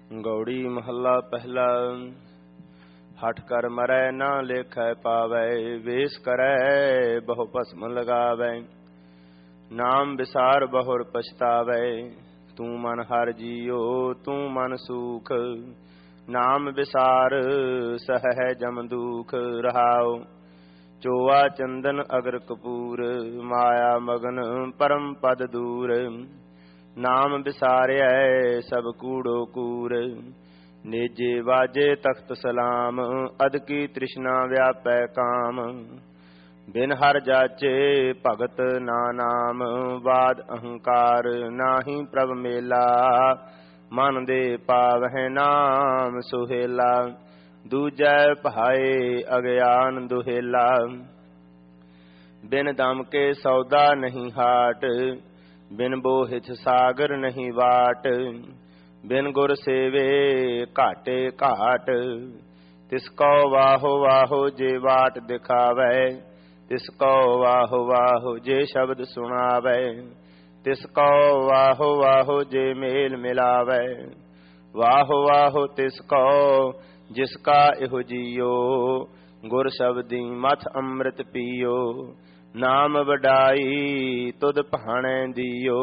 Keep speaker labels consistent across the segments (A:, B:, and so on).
A: गौड़ी महला पहला। हठ कर मरै ना लेखै पावै, वेश करै बहु भस्म लगावै। नाम विसार बहुर पछतावै, तू मन हर जियो तू मन सूख। नाम विसार सहै जम दुख, रहाओ चोआ चंदन अगर कपूर। माया मगन परम पद दूर, नाम विसारिया सब कूड़ो कूर। नेजे बाजे तख्त सलाम, अद की तृष्णा व्यापै काम। बिन हर जाचे भगत ना नाम, वाद अहंकार नाहि प्रभ मेला। मन दे पावਹਿ नाम सुहेला, दूजै भाए अज्ञान दुहेला। बिन दम के सौदा नहीं हाट, बिन बोहिथ सागर नहीं बाट। बिन गुर सेवे घाटे घाट, तिसको वाहो वाहो जे बाट दिखावै। तिसको वाहो वाहो जे शब्द सुनावै, तिसको वाहो वाहो जे मेल मिलावै। वाहो वाहो तिसको जिसका इहो जियो, गुर शब्दी मथ अमृत पियो। नाम वडाई तुद भाणै दियो,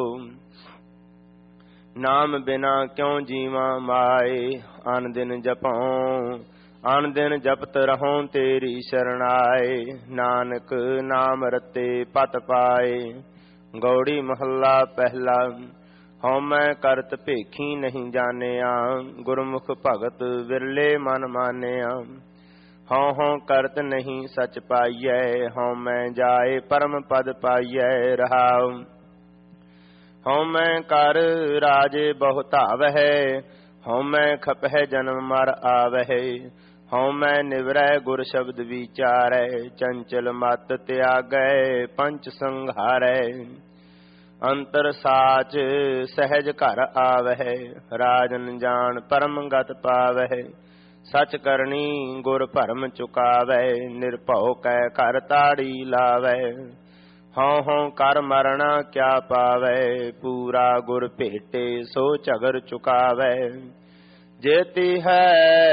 A: नाम बिना क्यों जीवा माए। अन दिन जपऊं अन दिन जपत रहूं तेरी शरणाए। नानक नाम रते पत पाए। गौड़ी महला पहला। हਉ मैं करत भेखी नहीं जानिया, गुरमुख भगत विरले मन मानिया। हਉ हਉ करत नहीं सच पाइयै, हਉ मैं जाए परम पद पाइयै। रहाओ हਉ मैं कर राजे बहु धावै, हਉ मैं खपै जन्म मर आवै। हਉ मैं निवरै गुर शब्द विचारै, चंचल मत त्यागै पंच संघारै। अंतर साच सहज घर आवै, राजन जान परम गत पावै। सच करनी गुर भरम चुकावै, निरभਉ कै घर ताड़ी लावै। हਉ हਉ कर मरना क्या पावै, पूरा गुर भेटे सो झगर चुकावै। जेती है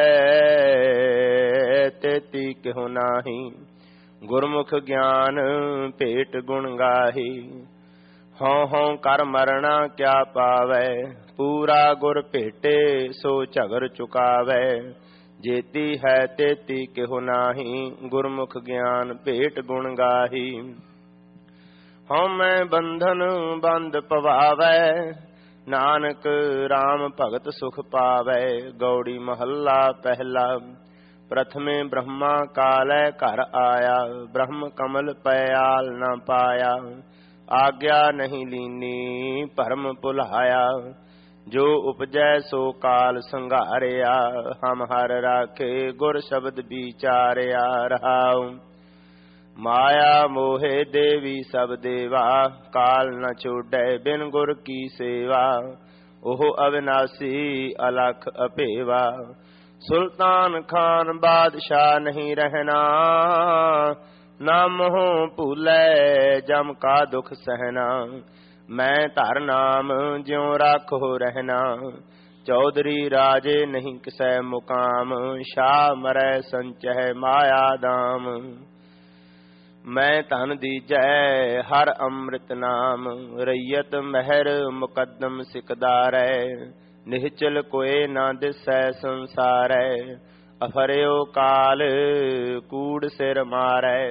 A: तेती किहु नाही, गुरमुख ज्ञान भेट गुण गाही। हਉ हਉ कर मरना क्या पावै, पूरा गुर भेटे सो झगर चुकावै। जेती है तेती किहु नाही, गुरमुख ज्ञान भेट गुण गाही। हਉ मैं बंधन बंद पवावै, नानक राम भगत सुख पावै। गौड़ी महला पहला। प्रथमे ब्रह्मा कालै घर आया, ब्रह्म कमल पयाल न पाया। आज्ञा नहीं लीनी भरम भुलाया, जो उपजै सो काल संघारिया। हम हर राखे गुर शब्द विचारिया। रहाओ माया मोहे देवी सब देवा, काल न छोड़ै बिन गुर की सेवा। ओह अविनाशी अलख अपेवा, सुल्तान खान बादशाह नहीं रहना। नाम हो भूलै जम का दुख सहना, मैं धर नाम ज्यों राखो रहना। चौधरी राजे नहीं किसै मुकाम, शाह मरै संचय माया दाम। मैं धन दीजै हर अमृत नाम, रैयत महर मुकदम सिकदारै। निहचल कोय न दिसै संसारै, अफर्यो काल कूड़ सिर मारै।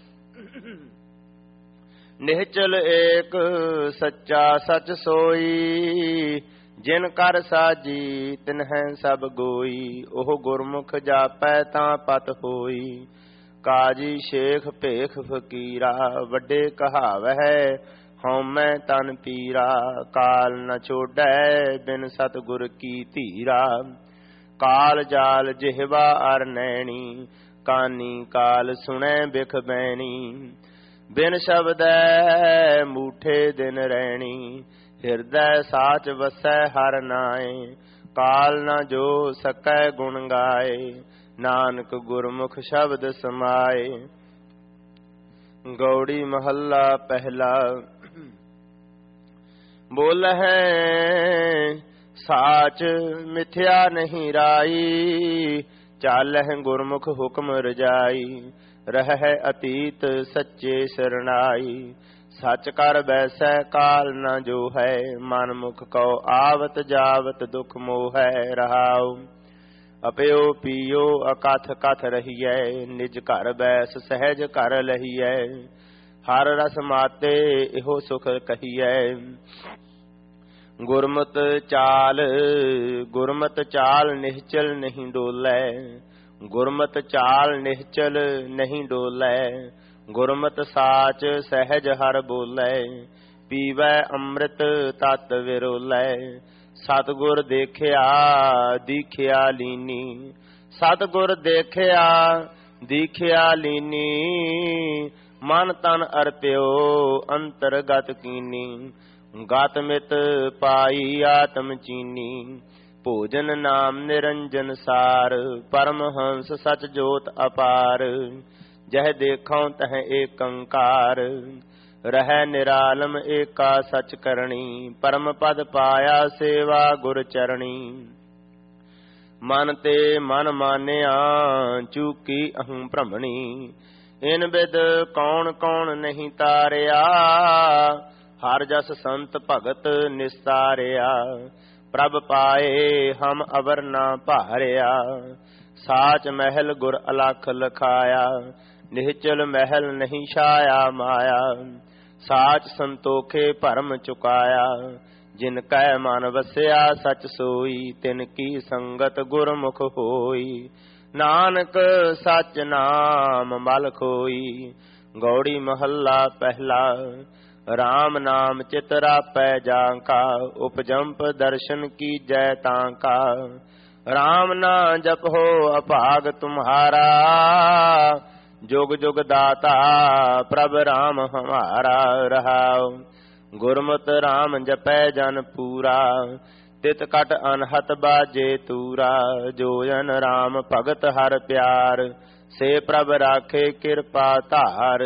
A: निहचल एक सच्चा सच सोई, जिन कर साजी तिन्है सब गोई। ओह गुरमुख जापै तां पत होई, काजी शेख भेख फकीरा। वड्डे कहावै हਉ मैं तन पीरा, काल न छोड़ै बिन सतगुर की धीरा। काल जाल जिहवा अर नैनी, कानी काल सुनै बिख बैणी। बिन शब्दै मूठे दिन रैणी, ਹਿਰਦੈ ਸਾਚ ਵਸੈ ਹਰ ਨਾਏ। ਕਾਲ ਨ ਜੋ ਸਕੈ ਗੁਣ ਗਾਏ, ਨਾਨਕ ਗੁਰਮੁਖ ਸ਼ਬਦ ਸਮਾਏ। ਗੌੜੀ ਮਹੱਲਾ ਪਹਿਲਾ। ਬੋਲਹਿ ਸਾਚ ਮਿਥਿਆ ਨਹੀਂ ਰਾਈ, ਚਾਲਹਿ ਗੁਰਮੁਖ ਹੁਕਮ ਰਜਾਈ। ਰਹਿ ਅਤੀਤ ਸੱਚੇ ਸਰਣਾਈ, ਸੱਚ ਕਰ ਬੈਸੈ ਕਾਲ ਨ ਜੋ ਹੈ। ਮਨ ਮੁਖ ਕਉ ਆਵਤ ਜਾਵਤ ਦੁਖ ਮੋਹ ਹੈ। ਰਹਾਉ ਅਪਿਓ ਪੀਓ ਅਕਥ ਕਥ ਰਹੀਐ, ਨਿਜ ਘਰ ਬੈਸ ਸਹਿਜ ਕਰ ਲਹੀਐ। ਹਰ ਰਸ ਮਾਤੇ ਇਹੋ ਸੁਖ ਕਹੀਐ, ਗੁਰਮਤ ਚਾਲ ਨਿਹਚਲ ਨਹੀਂ ਡੋਲੈ। ਗੁਰਮਤ ਚਾਲ ਨਿਹਚਲ ਨਹੀਂ ਡੋਲੈ, ਗੁਰਮਤ ਸਾਚ ਸਹਿਜ ਹਰ ਬੋਲੈ। ਪੀਵੈ ਅੰਮ੍ਰਿਤ ਤਤ ਵਿਰੋਲੈ, ਸਤਿਗੁਰ ਦੇਖਿਆ ਦੀਖਿਆ ਲੀਨੀ। ਸਤਿਗੁਰ ਦੇਖਿਆ ਦੀਖਿਆ ਲੀਨੀ, ਮਨ ਤਨ ਅਰਪਿਓ ਅੰਤਰਗਤ ਕੀਨੀ। ਗਤ ਮਿਤ ਪਾਈ ਆਤਮ ਚੀਨੀ, ਭੋਜਨ ਨਾਮ ਨਿਰੰਜਨ ਸਾਰ। ਪਰਮਹੰਸ ਸਚ ਜੋਤ ਅਪਾਰ, ਜਹ ਦੇਖਉ ਤਹ ਏਕੰਕਾਰ। ਰਹਿ ਨਿਰਾਲਮ ਏਕਾ ਸਚ ਕਰਣੀ, ਪਰਮ ਪਦ ਪਾਇਆ ਸੇਵਾ ਗੁਰ ਚਰਣੀ। ਮਨ ਤੇ ਮਨ ਮਾਨਿਆ ਚੂਕੀ ਅਹੰ ਭ੍ਰਮਣੀ, ਇਨ ਬਿਦ ਕੌਣ ਕੌਣ ਨਹੀਂ ਤਾਰਿਆ। ਹਰ ਜਸ ਸੰਤ ਭਗਤ ਨਿਸਤਾਰਿਆ, ਪ੍ਰਭ ਪਾਏ ਹਮ ਅਵਰ ਨਾ ਭਾਰਿਆ। ਸਾਚ ਮਹਿਲ ਗੁਰ ਅਲਖ ਲਖਾਇਆ, ਨਿਹਚਲ ਮਹਿਲ ਨਹੀਂ ਛਾਇਆ ਮਾਇਆ। ਸਾਚ ਸੰਤੋਖੇ ਭਰਮ ਚੁਕਾਇਆ, ਜਿਨ ਕੈ ਮਨ ਵਸਿਆ ਸਚ ਸੋਈ। ਤਿਨ ਕੀ ਸੰਗਤ ਗੁਰਮੁਖ ਹੋਈ, ਨਾਨਕ ਸਚ ਨਾਮ ਮਲ ਖੋਈ। ਗੌੜੀ ਮਹੱਲਾ ਪਹਿਲਾ, ਰਾਮ ਨਾਮ ਚਿਤ ਰਾਪੈ ਜਾਂ ਕਾ। ਉਪਜੰਪ ਦਰਸ਼ਨ ਕੀਜੈ ਤਾਂ ਕਾ। ਰਾਮ ਨਾ ਜਪੋ ਅਭਾਗ ਤੁਮਹਾਰਾ, जुग जुग दाता प्रभ राम हमारा। रहाओ गुरमत राम जपै जन पूरा, तित कट अनहत बाजे तूरा। जो जन राम भगत हर प्यार, से प्रभ राखे कृपा धार।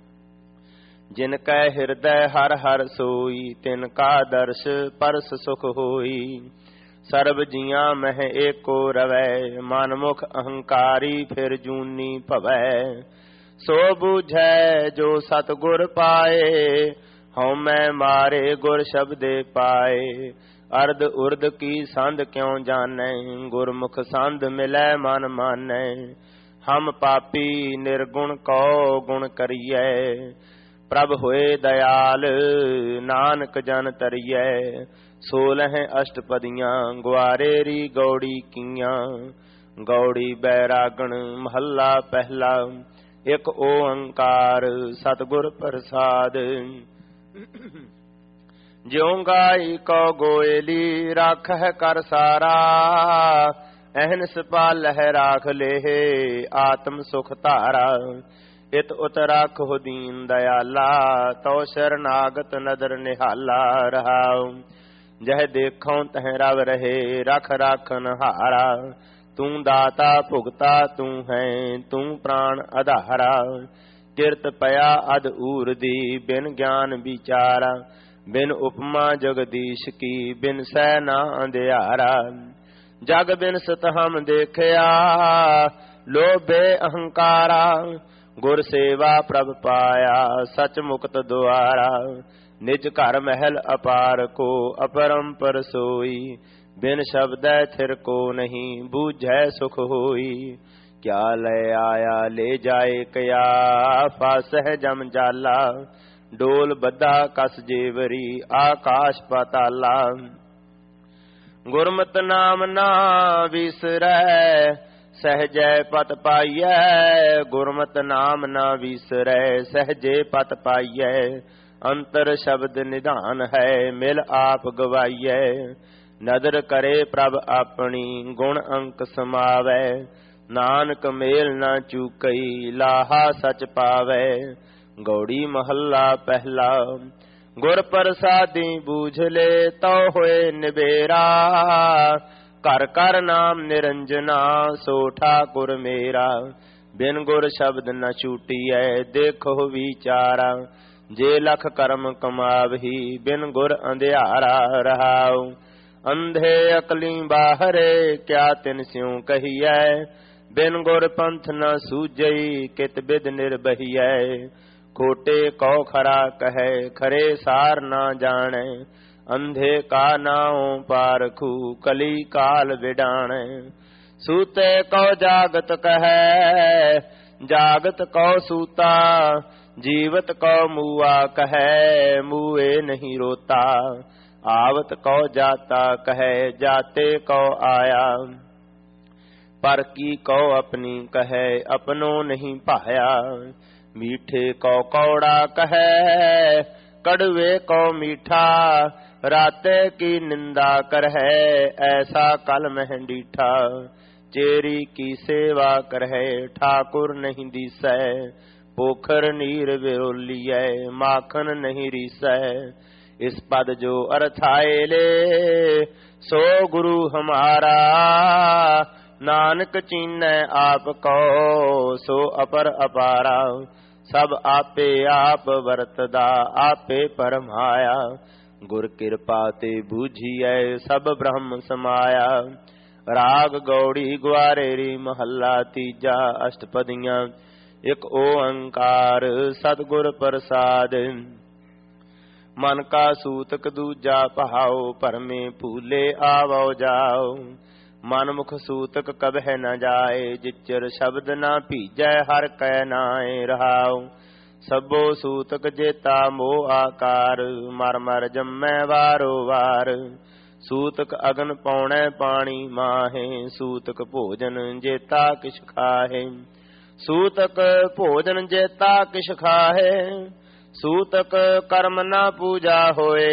A: जिनकै हृदय हर हर सोई, तिनका दर्श परस सुख होई। सर्ब जिया मह एको रवै, मन मुख अहंकारी फिर जूनी भवै। सो बूझै जो सतगुर पाए, हਉ मैं मारे गुर शब्दे पाए। अर्ध उर्द की संध क्यों जानै, गुरमुख संध मिलै मन मानै। हम पापी निर्गुण को गुण करियै, प्रभ होए दयाल नानक जन तरियै। 16 अष्टपदियां ग्वारे री गौड़ी कीयां। गौड़ी बैरागण महला पहला, एक ओंकार सतगुर प्रसाद। ज्यों गाई को गोयली राखह कर सारा, अहनस पालह राख ले आत्म सुख धारा। इत उत राखो दीन दयाला, तो शरनागत नदर निहाला। रहाओ जह देखो तह रव रहे, रख राखन हारा। तू दाता भुगता तू है, तू प्राण आधारा। किरत पया अध ऊर दी, बिन ज्ञान विचारा। बिन उपमा जगदीश की, बिन सैना अंधियारा। जग बिन सत हम देखया, लोभे अहंकारा। गुर सेवा प्रभ पाया, सच मुक्त द्वारा। निज घर महल अपार को, अपरंपर सोई। बिन शब्द थिर को नहीं, बूझै सुख होई। क्या ले आया ले जाए कया, फासह जम जाला। डोल बद्धा कस जेवरी, आकाश पाताला। गुरमत नाम ना विसरै, सहजै पत पाइयै। गुरमत नाम ना विसरै, सहजे पत पाइयै। अंतर शब्द निधान है, मिल आप गवाइयै। नदर करे प्रभ अपनी, गुण अंक समावै। नानक मेल न चूकई, लाहा सच पावै। गौड़ी महला पहला, गुर प्रसादी बूझ ले तो होए निबेरा। कर कर नाम निरंजना, सो ठाकुर मेरा। बिन गुर शब्द न छूटियै, देखो विचारा। जे लख कर्म कमावही, बिन गुर अंधियारा। रहाओ अंधे अकली बाहरे क्या तिन स्यों कहिए। बिन गुर पंथ न सूझई कित बिद निर्बहियै। खोटे कौ खरा कहे खरे सार न जाने। अंधे का नाओ पारखू कली काल बिडाणे। सूते कौ जागत कहे जागत कौ सूता। जीवत कौ मुआ कहे मुए नहीं रोता। आवत कौ जाता कहे जाते कौ आया। पर की कौ अपनी कहे अपनों नहीं पाया। मीठे कौ कौड़ा कहे कड़वे कौ मीठा। राते की निंदा कर है ऐसा कल मह डीठा। चेरी की सेवा कर है ठाकुर नहीं दीसै। पोखर नीर विरोलियै माखन नहीं रीसै। इस पद जो अर्थाए ले सो गुरु हमारा। नानक चीनै आप को सो अपर अपारा। सब आपे आप वरतदा आपे परमाया। गुर कृपा ते बूझिए सब ब्रह्म समाया। राग गौड़ी ग्वारेरी महला तीजा अष्टपदियां। एक ओंकार सतगुर प्रसाद। मन का सूतक दूजा पहाओ परमे फूले आवो जाओ। मन मुख सूतक कबह न जाए जिच्चर शब्द न भीजै हर कै नाए रहाओ। सबो सूतक जेता मोह आकार मर मर जम्मै वारो वार। सूतक अगन पौणे पानी माहे सूतक भोजन जेता किछ खाहे। सूतक भोजन जेता किछ खाहे। सूतक कर्म न पूजा होए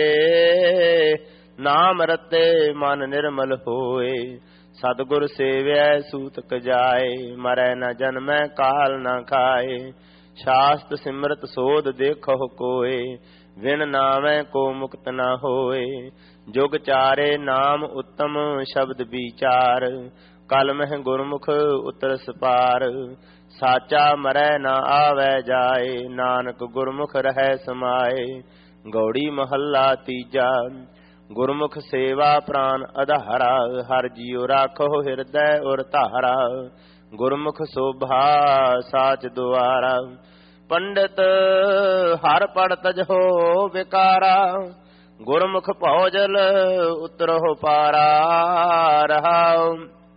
A: नाम रते मन निर्मल होए। सतगुर सेव्य सूतक जाए मरै न जन्मै काल न खाए। शास्त्र सिमरत सोध देखो कोय विन नामै को मुक्त न होए। जुग चारे नाम उत्तम शब्द विचार कल मह गुरमुख उतर सपार। साचा मरै न आवे जाए नानक गुरमुख रहै समाए। गौड़ी महला तीजा। गुरमुख सेवा प्राण अधारा हर जियो राखो हृदय और धारा। गुरमुख शोभा साच द्वारा पंडित हर पढ़ तजहो विकारा। गुरमुख भौजल उतरहो पारा रहाओ।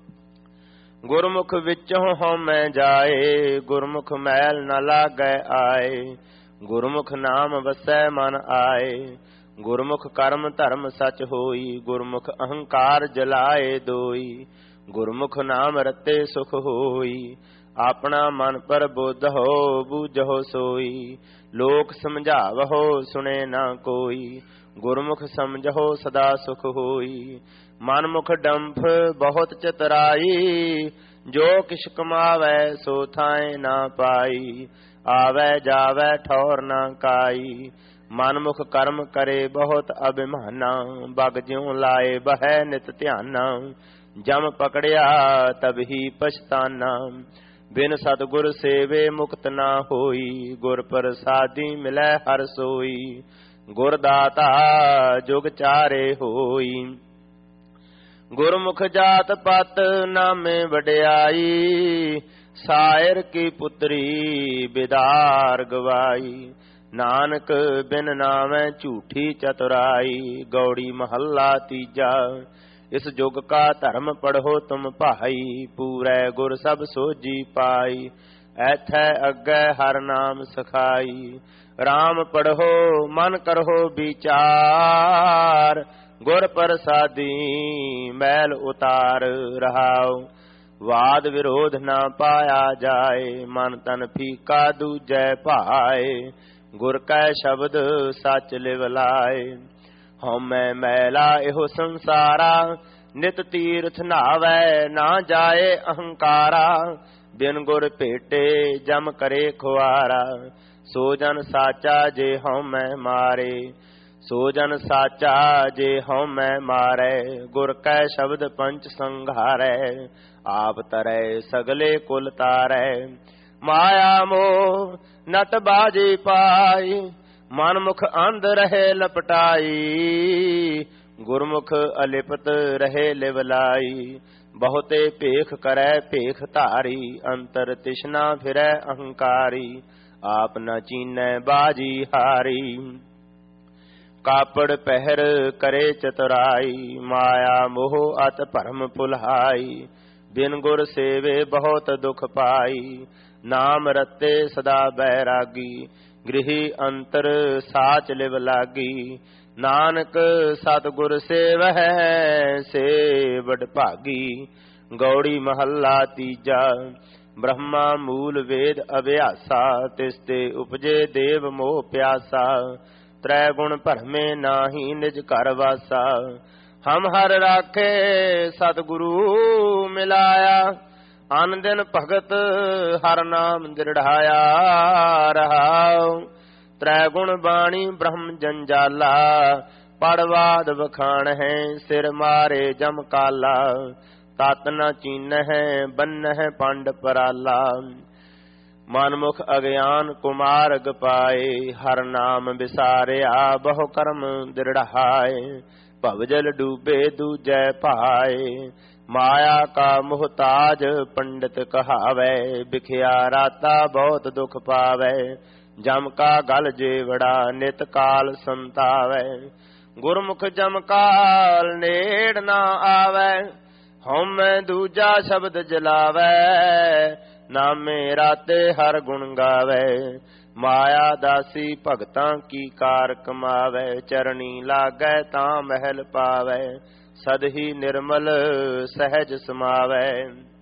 A: गुरमुख विचों हउमै जाए गुरमुख मैल न लागै आए। गुरमुख नाम वसै मन आए। गुरमुख कर्म धर्म सच होई गुरमुख अहंकार जलाए दोई। गुरमुख नाम रते सुख होई अपना मन पर बोध हो बूझो सोई। लोक समझावहो सुने ना कोई गुरमुख समझो सदा सुख होई। मन मुख डंफ बहुत चतुराई जो किश कमावै सो थाए ना पाई। आवे जावे ठौर ना काई मन मुख कर्म करे बहुत अभिमाना। बग ज्यों लाए बह नित ध्याना जम पकड़िया तब ही पछताना। बिन सतगुर सेवे मुक्त ना होई गुर प्रसादी मिलै हर सोई। गुरदाता जुग चारे होई गुरमुख जात पत नामे वड्याई। सायर की पुत्री बिदार गवाई नानक बिन नामै झूठी चतुराई। गौड़ी महला तीजा। इस जुग का धर्म पढ़ो तुम भाई पूरै गुर सब सोजी पाई। ऐथै अग्गै हर नाम सखाई राम पढ़ो मन करहो विचार। गुर प्रसादी मैल उतार रहाओ। वाद विरोध न पाया जाए मन तन फीका दूजै भाए। गुर कै शब्द सच लिव लाए। हउमै मैला एहो संसारा नित तीर्थ नहावै ना जाए अहंकारा। बिन गुर भेटे जम करे खुआरा। सो जन साचा जे हउमै मारे सो जन साचा जे हउमै मारै। गुर कै शब्द पंच संघारै आप तरै सगले कुल तारै। माया मोह नट बाजी पाई मन मुख अंध रहे लपटाई। ਗੁਰਮੁਖ ਅਲਿਪਤ ਰਹੇ ਲਿਵਲਾਈ, ਬਹੁਤੇ ਭੇਖ ਕਰੈ ਭੇਖ ਧਾਰੀ, ਅੰਤਰ ਤਿਸ਼ਨਾ ਫਿਰੈ ਅਹੰਕਾਰੀ, ਆਪ ਨ ਚੀਨੈ ਬਾਜੀ ਹਾਰੀ। ਕਾਪੜ ਪਹਿਰ ਕਰੇ ਚਤੁਰਾਈ, ਮਾਇਆ ਮੋਹ ਅਤ ਭਰਮ ਭੁਲਾਈ, ਬਿਨ ਗੁਰ ਸੇਵੇ ਬਹੁਤ ਦੁਖ ਪਾਈ, ਨਾਮ ਰਤੇ ਸਦਾ ਬੈਰਾਗੀ, ਗ੍ਰਹਿ ਅੰਤਰ ਸਾਚ ਲਿਵ ਲਾਗੀ, ਨਾਨਕ ਸਤਿਗੁਰ ਸੇਵਹਿ ਸੇ ਵਡ ਭਾਗੀ। ਗੌੜੀ ਮਹੱਲਾ ਤੀਜਾ। ਬ੍ਰਹਮਾ ਮੂਲ ਵੇਦ ਅਭਿਆਸਾ, ਤਿਸ ਤੇ ਉਪਜੇ ਦੇਵ ਮੋਹ ਪਿਆਸਾ, ਤ੍ਰੈ ਗੁਣ ਭਰਮੇ ਨਾਹੀ ਨਿਜ ਘਰ ਵਾਸਾ, ਹਮ ਹਰ ਰਾਖੇ ਸਤਿਗੁਰੂ ਮਿਲਾਇਆ, ਅਨ ਦਿਨ ਭਗਤ ਹਰ ਨਾਮ ਦ੍ਰਿੜਾਇਆ ਰਹਾਉ। ਤ੍ਰੈ ਗੁਣ ਬਾਣੀ ਬ੍ਰਹਮ ਜੰਜਾਲਾ, ਪੜਵਾਦ ਵਖਾਣ ਹੈ ਸਿਰ ਮਾਰੇ ਜਮ ਕਾਲਾ, ਤਤ ਨ ਚੀਨਹਿ ਬੰਨਹਿ ਪੰਡ ਪਰਾਲਾ। ਮਨਮੁਖ ਅਗਿਆਨ ਕੁਮਾਰਗ ਪਾਏ, ਹਰ ਨਾਮ ਵਿਸਾਰਿਆ ਬਹੁ ਕਰਮ ਦ੍ਰਿੜਾਏ, ਭਵਜਲ ਡੂਬੇ ਦੂਜੈ ਭਾਏ, ਮਾਇਆ ਕਾ ਮੁਹਤਾਜ ਪੰਡਿਤ ਕਹਾਵੈ, ਬਿਖਿਆ ਰਾਤਾ ਬਹੁਤ ਦੁਖ ਪਾਵੈ, ਜਮ ਕਾ ਗਲ ਜੇਵੜਾ ਨਿਤ ਕਾਲ ਸੰਤਾਵੈ, ਗੁਰਮੁਖ ਜਮ ਕਾਲ ਨੇੜ ਨਾ ਆਵੈ, ਹਉਮੈ ਦੂਜਾ ਸ਼ਬਦ ਜਲਾਵੈ, ਨਾਮੇ ਰਾਤੇ ਹਰ ਗੁਣ ਗਾਵੈ, ਮਾਇਆ ਦਾਸੀ ਭਗਤਾਂ ਕੀ ਕਾਰ ਕਮਾਵੈ, ਚਰਣੀ ਲਾਗੈ ਤਾਂ ਮਹਿਲ ਪਾਵੈ, ਸਦ ਹੀ ਨਿਰਮਲ ਸਹਿਜ ਸਮਾਵੈ।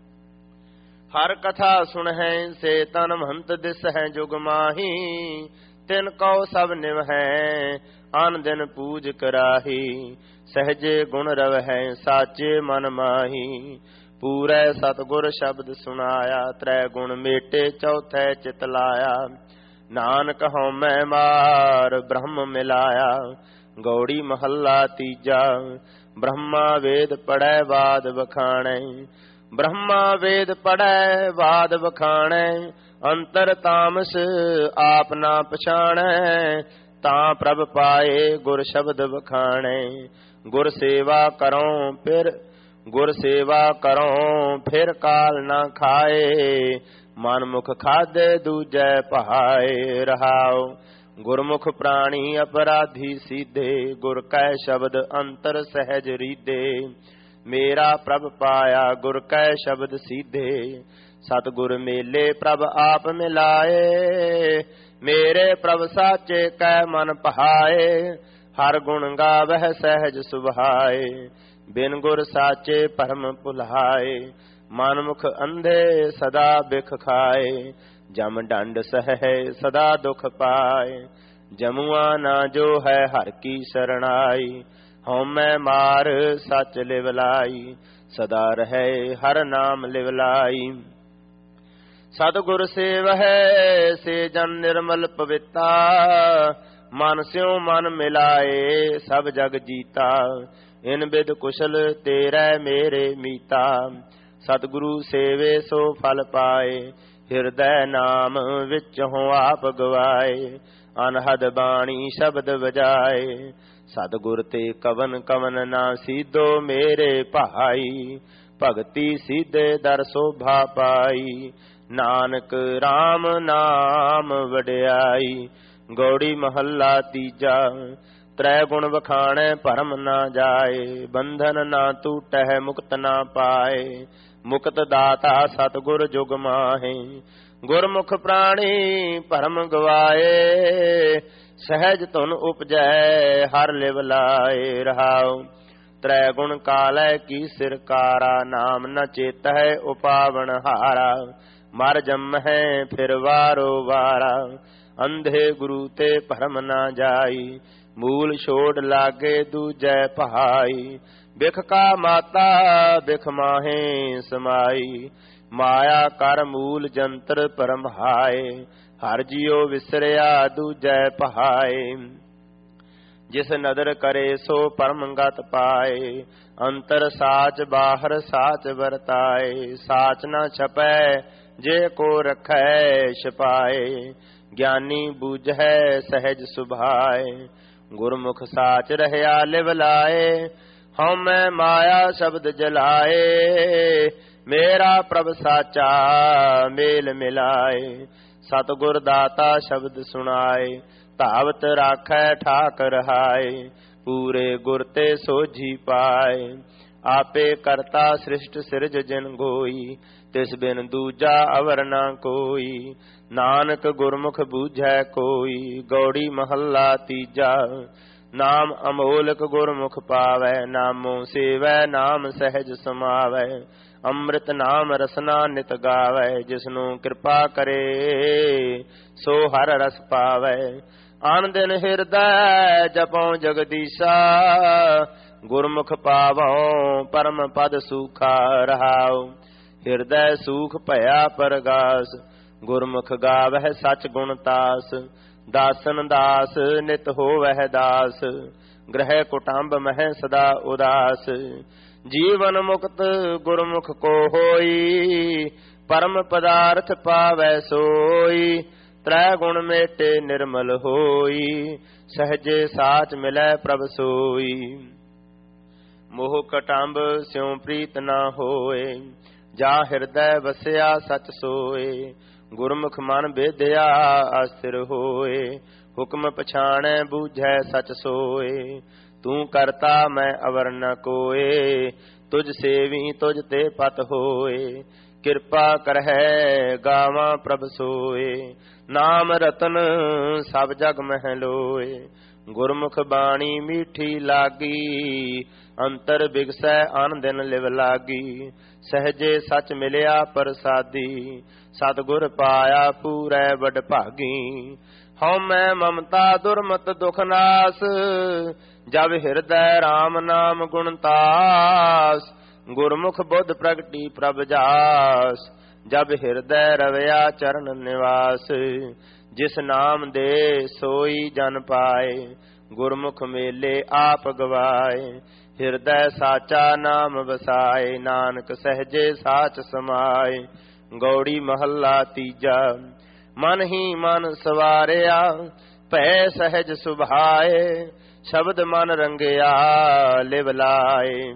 A: ਹਰ ਕਥਾ ਸੁਣਹਿ ਸੇ ਤਨ ਮਹੰਤ ਦਿਸਹਿ ਜੁਗ ਮਾਹੀ, ਤਿਨ ਕਉ ਸਭ ਨਿਵਹਿ ਅਨ ਦਿਨ ਪੂਜ ਕਰਾਹੀ, ਸਹਜੇ ਗੁਣ ਰਵਹਿ ਸਾਚੇ ਮਨ ਮਾਹੀ, ਪੂਰੈ ਸਤਿਗੁਰ ਸ਼ਬਦ ਸੁਣਾਇਆ, ਤ੍ਰੈ ਗੁਣ ਮੇਟੇ ਚੌਥੈ ਚਿਤ ਲਾਇਆ, ਨਾਨਕ ਹਉਮੈ ਮਾਰ ਬ੍ਰਹਮ ਮਿਲਾਇਆ। ਗੌੜੀ ਮਹੱਲਾ ਤੀਜਾ। ਬ੍ਰਹਮਾ ਵੇਦ ਪੜੈ ਬਾਦ ਵਖਾਣੈ, ਬ੍ਰਹਮਾ ਵੇਦ ਪੜੈ ਬਾਦ ਵਖਾਣੈ, ਅੰਤਰ ਤਾਮਸ ਆਪ ਨਾ ਪਛਾਣੈ, ਤਾਂ ਪ੍ਰਭ ਪਾਏ ਗੁਰ ਸ਼ਬਦ ਵਖਾਣੈ, ਗੁਰ ਸੇਵਾ ਕਰਉ ਫਿਰ ਕਾਲ ਨਾ ਖਾਏ, ਮਨਮੁਖ ਖਾਦੇ ਦੂਜੈ ਭਾਏ ਰਹਾਉ। ਗੁਰਮੁਖ ਪ੍ਰਾਣੀ ਅਪਰਾਧੀ ਸੀਧੇ, ਗੁਰ ਕੈ ਸ਼ਬਦ ਅੰਤਰ ਸਹਿਜ ਰੀਧੇ, ਮੇਰਾ ਪ੍ਰਭ ਪਾਇਆ ਗੁਰ ਕੈ ਸ਼ਬਦ ਸੀਧੇ, ਸਤਿਗੁਰ ਮੇਲੇ ਪ੍ਰਭ ਆਪ ਮਿਲਾਏ, ਮੇਰੇ ਪ੍ਰਭ ਸਾਚੇ ਕੈ ਮਨ ਪਹਾਏ, ਹਰ ਗੁਣ ਗਾਵਹਿ ਸਹਿਜ ਸੁਭਾਏ, ਬਿਨ ਗੁਰ ਸਾਚੇ ਭਰਮ ਭੁਲਾਏ, ਮਨਮੁਖ ਅੰਧੇ ਸਦਾ ਬਿਖ ਖਾਏ, ਜਮ ਡੰਡ ਸਹਿ ਸਦਾ ਦੁਖ ਪਾਏ, ਜਮੂਆ ਨਾ ਜੋ ਹੈ ਹਰ ਕੀ ਸਰਣਾਈ, ਹਉਮੈ ਮਾਰ ਸਚ ਲਿਵਲਾਈ, ਸਦਾ ਰਹੇ ਹਰ ਨਾਮ ਲਿਵਲਾਈ। ਸਤਿਗੁਰ ਸੇਵਹਿ ਸੇ ਜਨ ਨਿਰਮਲ ਪਵਿੱਤਾ, ਮਨ ਸਿਉ ਮਨ ਮਿਲਾਏ ਸਭ ਜਗ ਜੀਤਾ, ਇਨ ਬਿਦ ਕੁਸ਼ਲ ਤੇਰੇ ਮੇਰੇ ਮੀਤਾ, ਸਤਿਗੁਰੂ ਸੇਵੇ ਸੋ ਫਲ ਪਾਏ, ਹਿਰਦੈ ਨਾਮ ਵਿੱਚੋਂ ਆਪ ਗਵਾਏ, ਅਨਹਦ ਬਾਣੀ ਸ਼ਬਦ ਵਜਾਏ, ਸਤਿਗੁਰ ਤੇ ਕਵਨ ਕਵਨ ਨਾ ਸੀਧੋ ਮੇਰੇ ਭਾਈ, ਭਗਤੀ ਸੀਧੇ ਦਰ ਸੋਭਾ ਪਾਈ, ਨਾਨਕ RAM ਨਾਮ ਵਡਿਆਈ। ਗੌੜੀ ਮਹੱਲਾ ਤੀਜਾ। ਤ੍ਰੈ ਗੁਣ ਵਖਾਣੈ ਭਰਮ ਨਾ ਜਾਏ, ਬੰਧਨ ਨਾ ਟੂਟੈ ਮੁਕਤ ਨਾ ਪਾਏ, ਮੁਕਤ ਦਾਤਾ ਸਤਿਗੁਰ ਜੁਗ ਮਾਹੇ, ਗੁਰਮੁਖ ਪ੍ਰਾਣੀ ਭਰਮ ਗਵਾਏ, ਸਹਿਜ ਧੁਨ ਉਪਜੈ ਹਰ ਲਿਵ ਲਾਏ ਰਹਾਉ। ਤ੍ਰੈ ਗੁਣ ਕਾਲੈ ਕੀ ਸਿਰਕਾਰਾ, ਨਾਮ ਨ ਚੇਤੈ ਉਪਾਵਨ ਹਾਰਾ, ਮਰ ਜੰਮਹਿ ਫਿਰ ਵਾਰੋ ਵਾਰਾ, ਅੰਧੇ ਗੁਰੂ ਤੇ ਭਰਮ ਨਾ ਜਾਈ, ਮੂਲ ਛੋੜ ਲਾਗੇ ਦੂਜੈ ਭਾਈ, ਬਿਖ ਕਾ ਮਾਤਾ ਬਿਖ ਮਾਹੇ ਸਮਾਈ, ਮਾਇਆ ਕਰ ਮੂਲ ਜੰਤਰ ਪਰਮਹਾਏ, ਹਰ ਜਿਉ ਵਿਸਰਿਆ ਦੂਜੈ ਪਹਾਏ, ਜਿਸ ਨਦਰ ਕਰੇ ਸੋ ਪਰਮਗਤ ਪਾਏ, ਅੰਤਰ ਸਾਚ ਬਾਹਰ ਸਾਚ ਵਰਤਾਏ, ਸਾਚ ਨਾ ਛਪੈ ਜੇ ਕੋ ਰਖੈ ਛਪਾਏ, ਗਿਆਨੀ ਬੂਝੈ ਸਹਿਜ ਸੁਭਾਏ, ਗੁਰਮੁਖ ਸਾਚ ਰਹਿਆ ਲਿਵ ਲਾਏ, ਹਉ ਮੈਂ ਮਾਇਆ ਸ਼ਬਦ ਜਲਾਏ। ਮੇਰਾ ਪ੍ਰਭ ਸਾਚਾ ਮੇਲ ਮਿਲਾਏ, ਸਤਿਗੁਰ ਦਾਤਾ ਸ਼ਬਦ ਸੁਣਾਏ। ਧਾਵਤ ਰਾਖੈ ਠਾਕ ਰਹਾਏ, ਪੂਰੇ ਗੁਰ ਤੇ ਸੋਝੀ ਪਾਏ। ਆਪੇ ਕਰਤਾ ਸ੍ਰਿਸ਼ਟ ਸਿਰਜ ਜਿਨ ਗੋਈ, ਤਿਸ ਬਿਨ ਦੂਜਾ ਅਵਰ ਨਾ ਕੋਈ। ਨਾਨਕ ਗੁਰਮੁਖ ਬੂਝੈ ਕੋਈ, ਗੌੜੀ ਮਹੱਲਾ ਤੀਜਾ। ਨਾਮ ਅਮੋਲਕ ਗੁਰਮੁਖ ਪਾਵੈ, ਨਾਮੋ ਸੇਵੈ ਨਾਮ ਸਹਿਜ ਸਮਾਵੈ। ਅੰਮ੍ਰਿਤ ਨਾਮ ਰਸਨਾ ਨਿਤ ਗਾਵੈ, ਜਿਸਨੂੰ ਕਿਰਪਾ ਕਰੇ ਸੋ ਹਰ ਰਸ ਪਾਵੈ। ਆਨ ਦਿਨ ਹਿਰਦੈ ਜਪਉ ਜਗਦੀਸ਼ਾ, ਗੁਰਮੁਖ ਪਾਵਉ ਪਰਮ ਪਦ ਸੂਖਾ ਰਹਾਉ। ਹਿਰਦੈ ਸੂਖ ਭਇਆ ਪਰਗਾਸ, ਗੁਰਮੁਖ ਗਾਵਹਿ ਸਚ ਗੁਣ ਤਾਸ। ਦਾਸਨ ਦਾਸ ਨਿਤ ਹੋਵਹਿ ਦਾਸ, ਗ੍ਰਹਿ ਕੁਟੰਬ ਮਹਿ ਸਦਾ ਉਦਾਸ। ਜੀਵਨ ਮੁਕਤ ਗੁਰਮੁਖ ਕੋ ਹੋਈ, ਪਰਮ ਪਦਾਰਥ ਪਾਵੈ ਸੋਈ। ਤ੍ਰੈ ਗੁਣ ਮੇਟੇ ਨਿਰਮਲ ਹੋਈ, ਸਹਜੇ ਸਾਚ ਮਿਲੈ ਪ੍ਰਭ ਸੋਈ। ਮੋਹ ਕਟੰਬ ਸਿਉ ਪ੍ਰੀਤ ਨਾ ਹੋਏ, ਜਾ ਹਿਰਦੈ ਵਸਿਆ ਸਚ ਸੋਏ। ਗੁਰਮੁਖ ਮਨ ਬੇਦਿਆ ਆਸਥਿਰ ਹੋਏ, ਹੁਕਮ ਪਛਾਣੈ ਬੂਝੈ ਸਚ ਸੋਏ। ਤੂੰ ਕਰਤਾ ਮੈਂ ਅਵਰ ਨ ਕੋਏ, ਤੁਝ ਸੇਵੀ ਤੁਝ ਤੇ ਪਤ ਹੋਏ। ਕਿਰਪਾ ਕਰਹਿ ਗਾਵਾਂ ਪ੍ਰਭ ਸੋਏ, ਨਾਮ ਰਤਨ ਸਭ ਜਗ ਮਹਿ ਲੋਏ। ਗੁਰਮੁਖ ਬਾਣੀ ਮੀਠੀ ਲਾਗੀ, ਅੰਤਰ ਬਿਗਸੈ ਅਨ ਦਿਨ ਲਿਵ ਲਾਗੀ। ਸਹਜੇ ਸਚ ਮਿਲਿਆ ਪ੍ਰਸਾਦੀ, ਸਤਿਗੁਰ ਪਾਇਆ ਪੂਰੈ ਵਡ ਭਾਗੀ। ਹਉ ਮੈਂ ਮਮਤਾ ਦੁਰਮਤ ਦੁਖ ਨਾਸ, ਜਬ ਹਿਰਦੈ ਰਾਮ ਨਾਮ ਗੁਣ ਤਾਸ। ਗੁਰਮੁਖ ਬੁੱਧ ਪ੍ਰਗਟੀ ਪ੍ਰਭ ਜਾਸ, ਜਬ ਹਿਰਦੈ ਰਵਿਆ ਚਰਨ ਨਿਵਾਸ। ਜਿਸ ਨਾਮ ਦੇ ਸੋਈ ਜਨ ਪਾਏ, ਗੁਰਮੁਖ ਮੇਲੇ ਆਪ ਗਵਾਏ। ਹਿਰਦੈ ਸਾਚਾ ਨਾਮ ਵਸਾਏ, ਨਾਨਕ ਸਹਜੇ ਸਾਚ ਸਮਾਏ। ਗੌੜੀ ਮਹੱਲਾ ਤੀਜਾ। ਮਨ ਹੀ ਮਨ ਸਵਾਰਿਆ, ਭੈ ਸਹਿਜ ਸੁਭਾਏ। ਸ਼ਬਦ ਮਨ ਰੰਗਿਆ ਲਿਵ ਲਾਏ,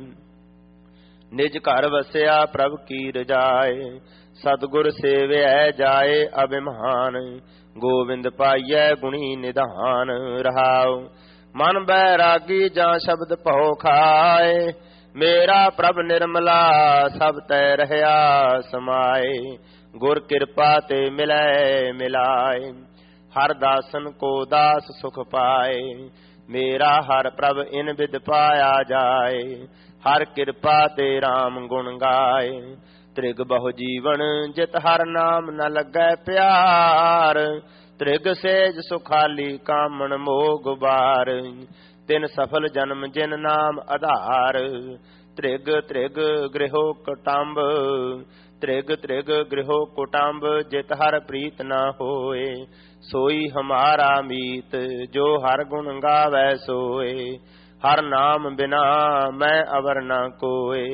A: ਨਿਜ ਘਰ ਵਸਿਆ ਪ੍ਰਭ ਕੀ ਰਜਾਏ। ਸਤਿਗੁਰ ਸੇਵਿਐ ਜਾਏ ਅਭਿਮਾਨ, ਗੋਬਿੰਦ ਪਾਈਐ ਗੁਣੀ ਨਿਧਾਨ ਰਹਾਉ। ਮਨ ਬੈਰਾਗੀ ਜਾਂ ਸ਼ਬਦ ਭਉ ਖਾਏ, ਮੇਰਾ ਪ੍ਰਭ ਨਿਰਮਲਾ ਸਭ ਤੈ ਰਹਿਆ ਸਮਾਏ। ਗੁਰ ਕਿਰਪਾ ਤੇ ਮਿਲੈ ਮਿਲਾਏ, ਹਰ ਦਾਸਨ ਕੋ ਦਾਸ ਸੁਖ ਪਾਏ। ਮੇਰਾ ਹਰ ਪ੍ਰਭ ਇਨ ਬਿਦ ਪਾਇਆ ਜਾਏ, ਹਰ ਕਿਰਪਾ ਤੇ RAM ਗੁਣ ਗਾਏ। ਤ੍ਰਿਗ ਬਹੁ ਜੀਵਨ ਜਿਤ ਹਰ ਨਾਮ ਨ ਲੱਗੈ ਪਿਆਰ, ਤ੍ਰਿਗ ਸੇਜ ਸੁਖਾਲੀ ਕਾਮਣ ਮੋਹ ਗੁਬਾਰ। ਤਿਨ ਸਫਲ ਜਨਮ ਜਿਨ ਨਾਮ ਆਧਾਰ, ਤ੍ਰਿਗ ਤ੍ਰਿਗ ਗ੍ਰਿਹੋ ਕੁਟੰਬ। ਤ੍ਰਿਗ ਤ੍ਰਿਗ ਗ੍ਰਿਹੋ ਕੁਟੰਬ, ਜਿਤ ਹਰ ਪ੍ਰੀਤ ਨਾ ਹੋਏ। ਸੋਈ ਹਮਾਰਾ ਮੀਤ, ਜੋ ਹਰ ਗੁਣ ਗਾਵੈ ਸੋਏ। ਹਰ ਨਾਮ ਬਿਨਾ ਮੈਂ ਅਵਰ ਨਾ ਕੋਏ।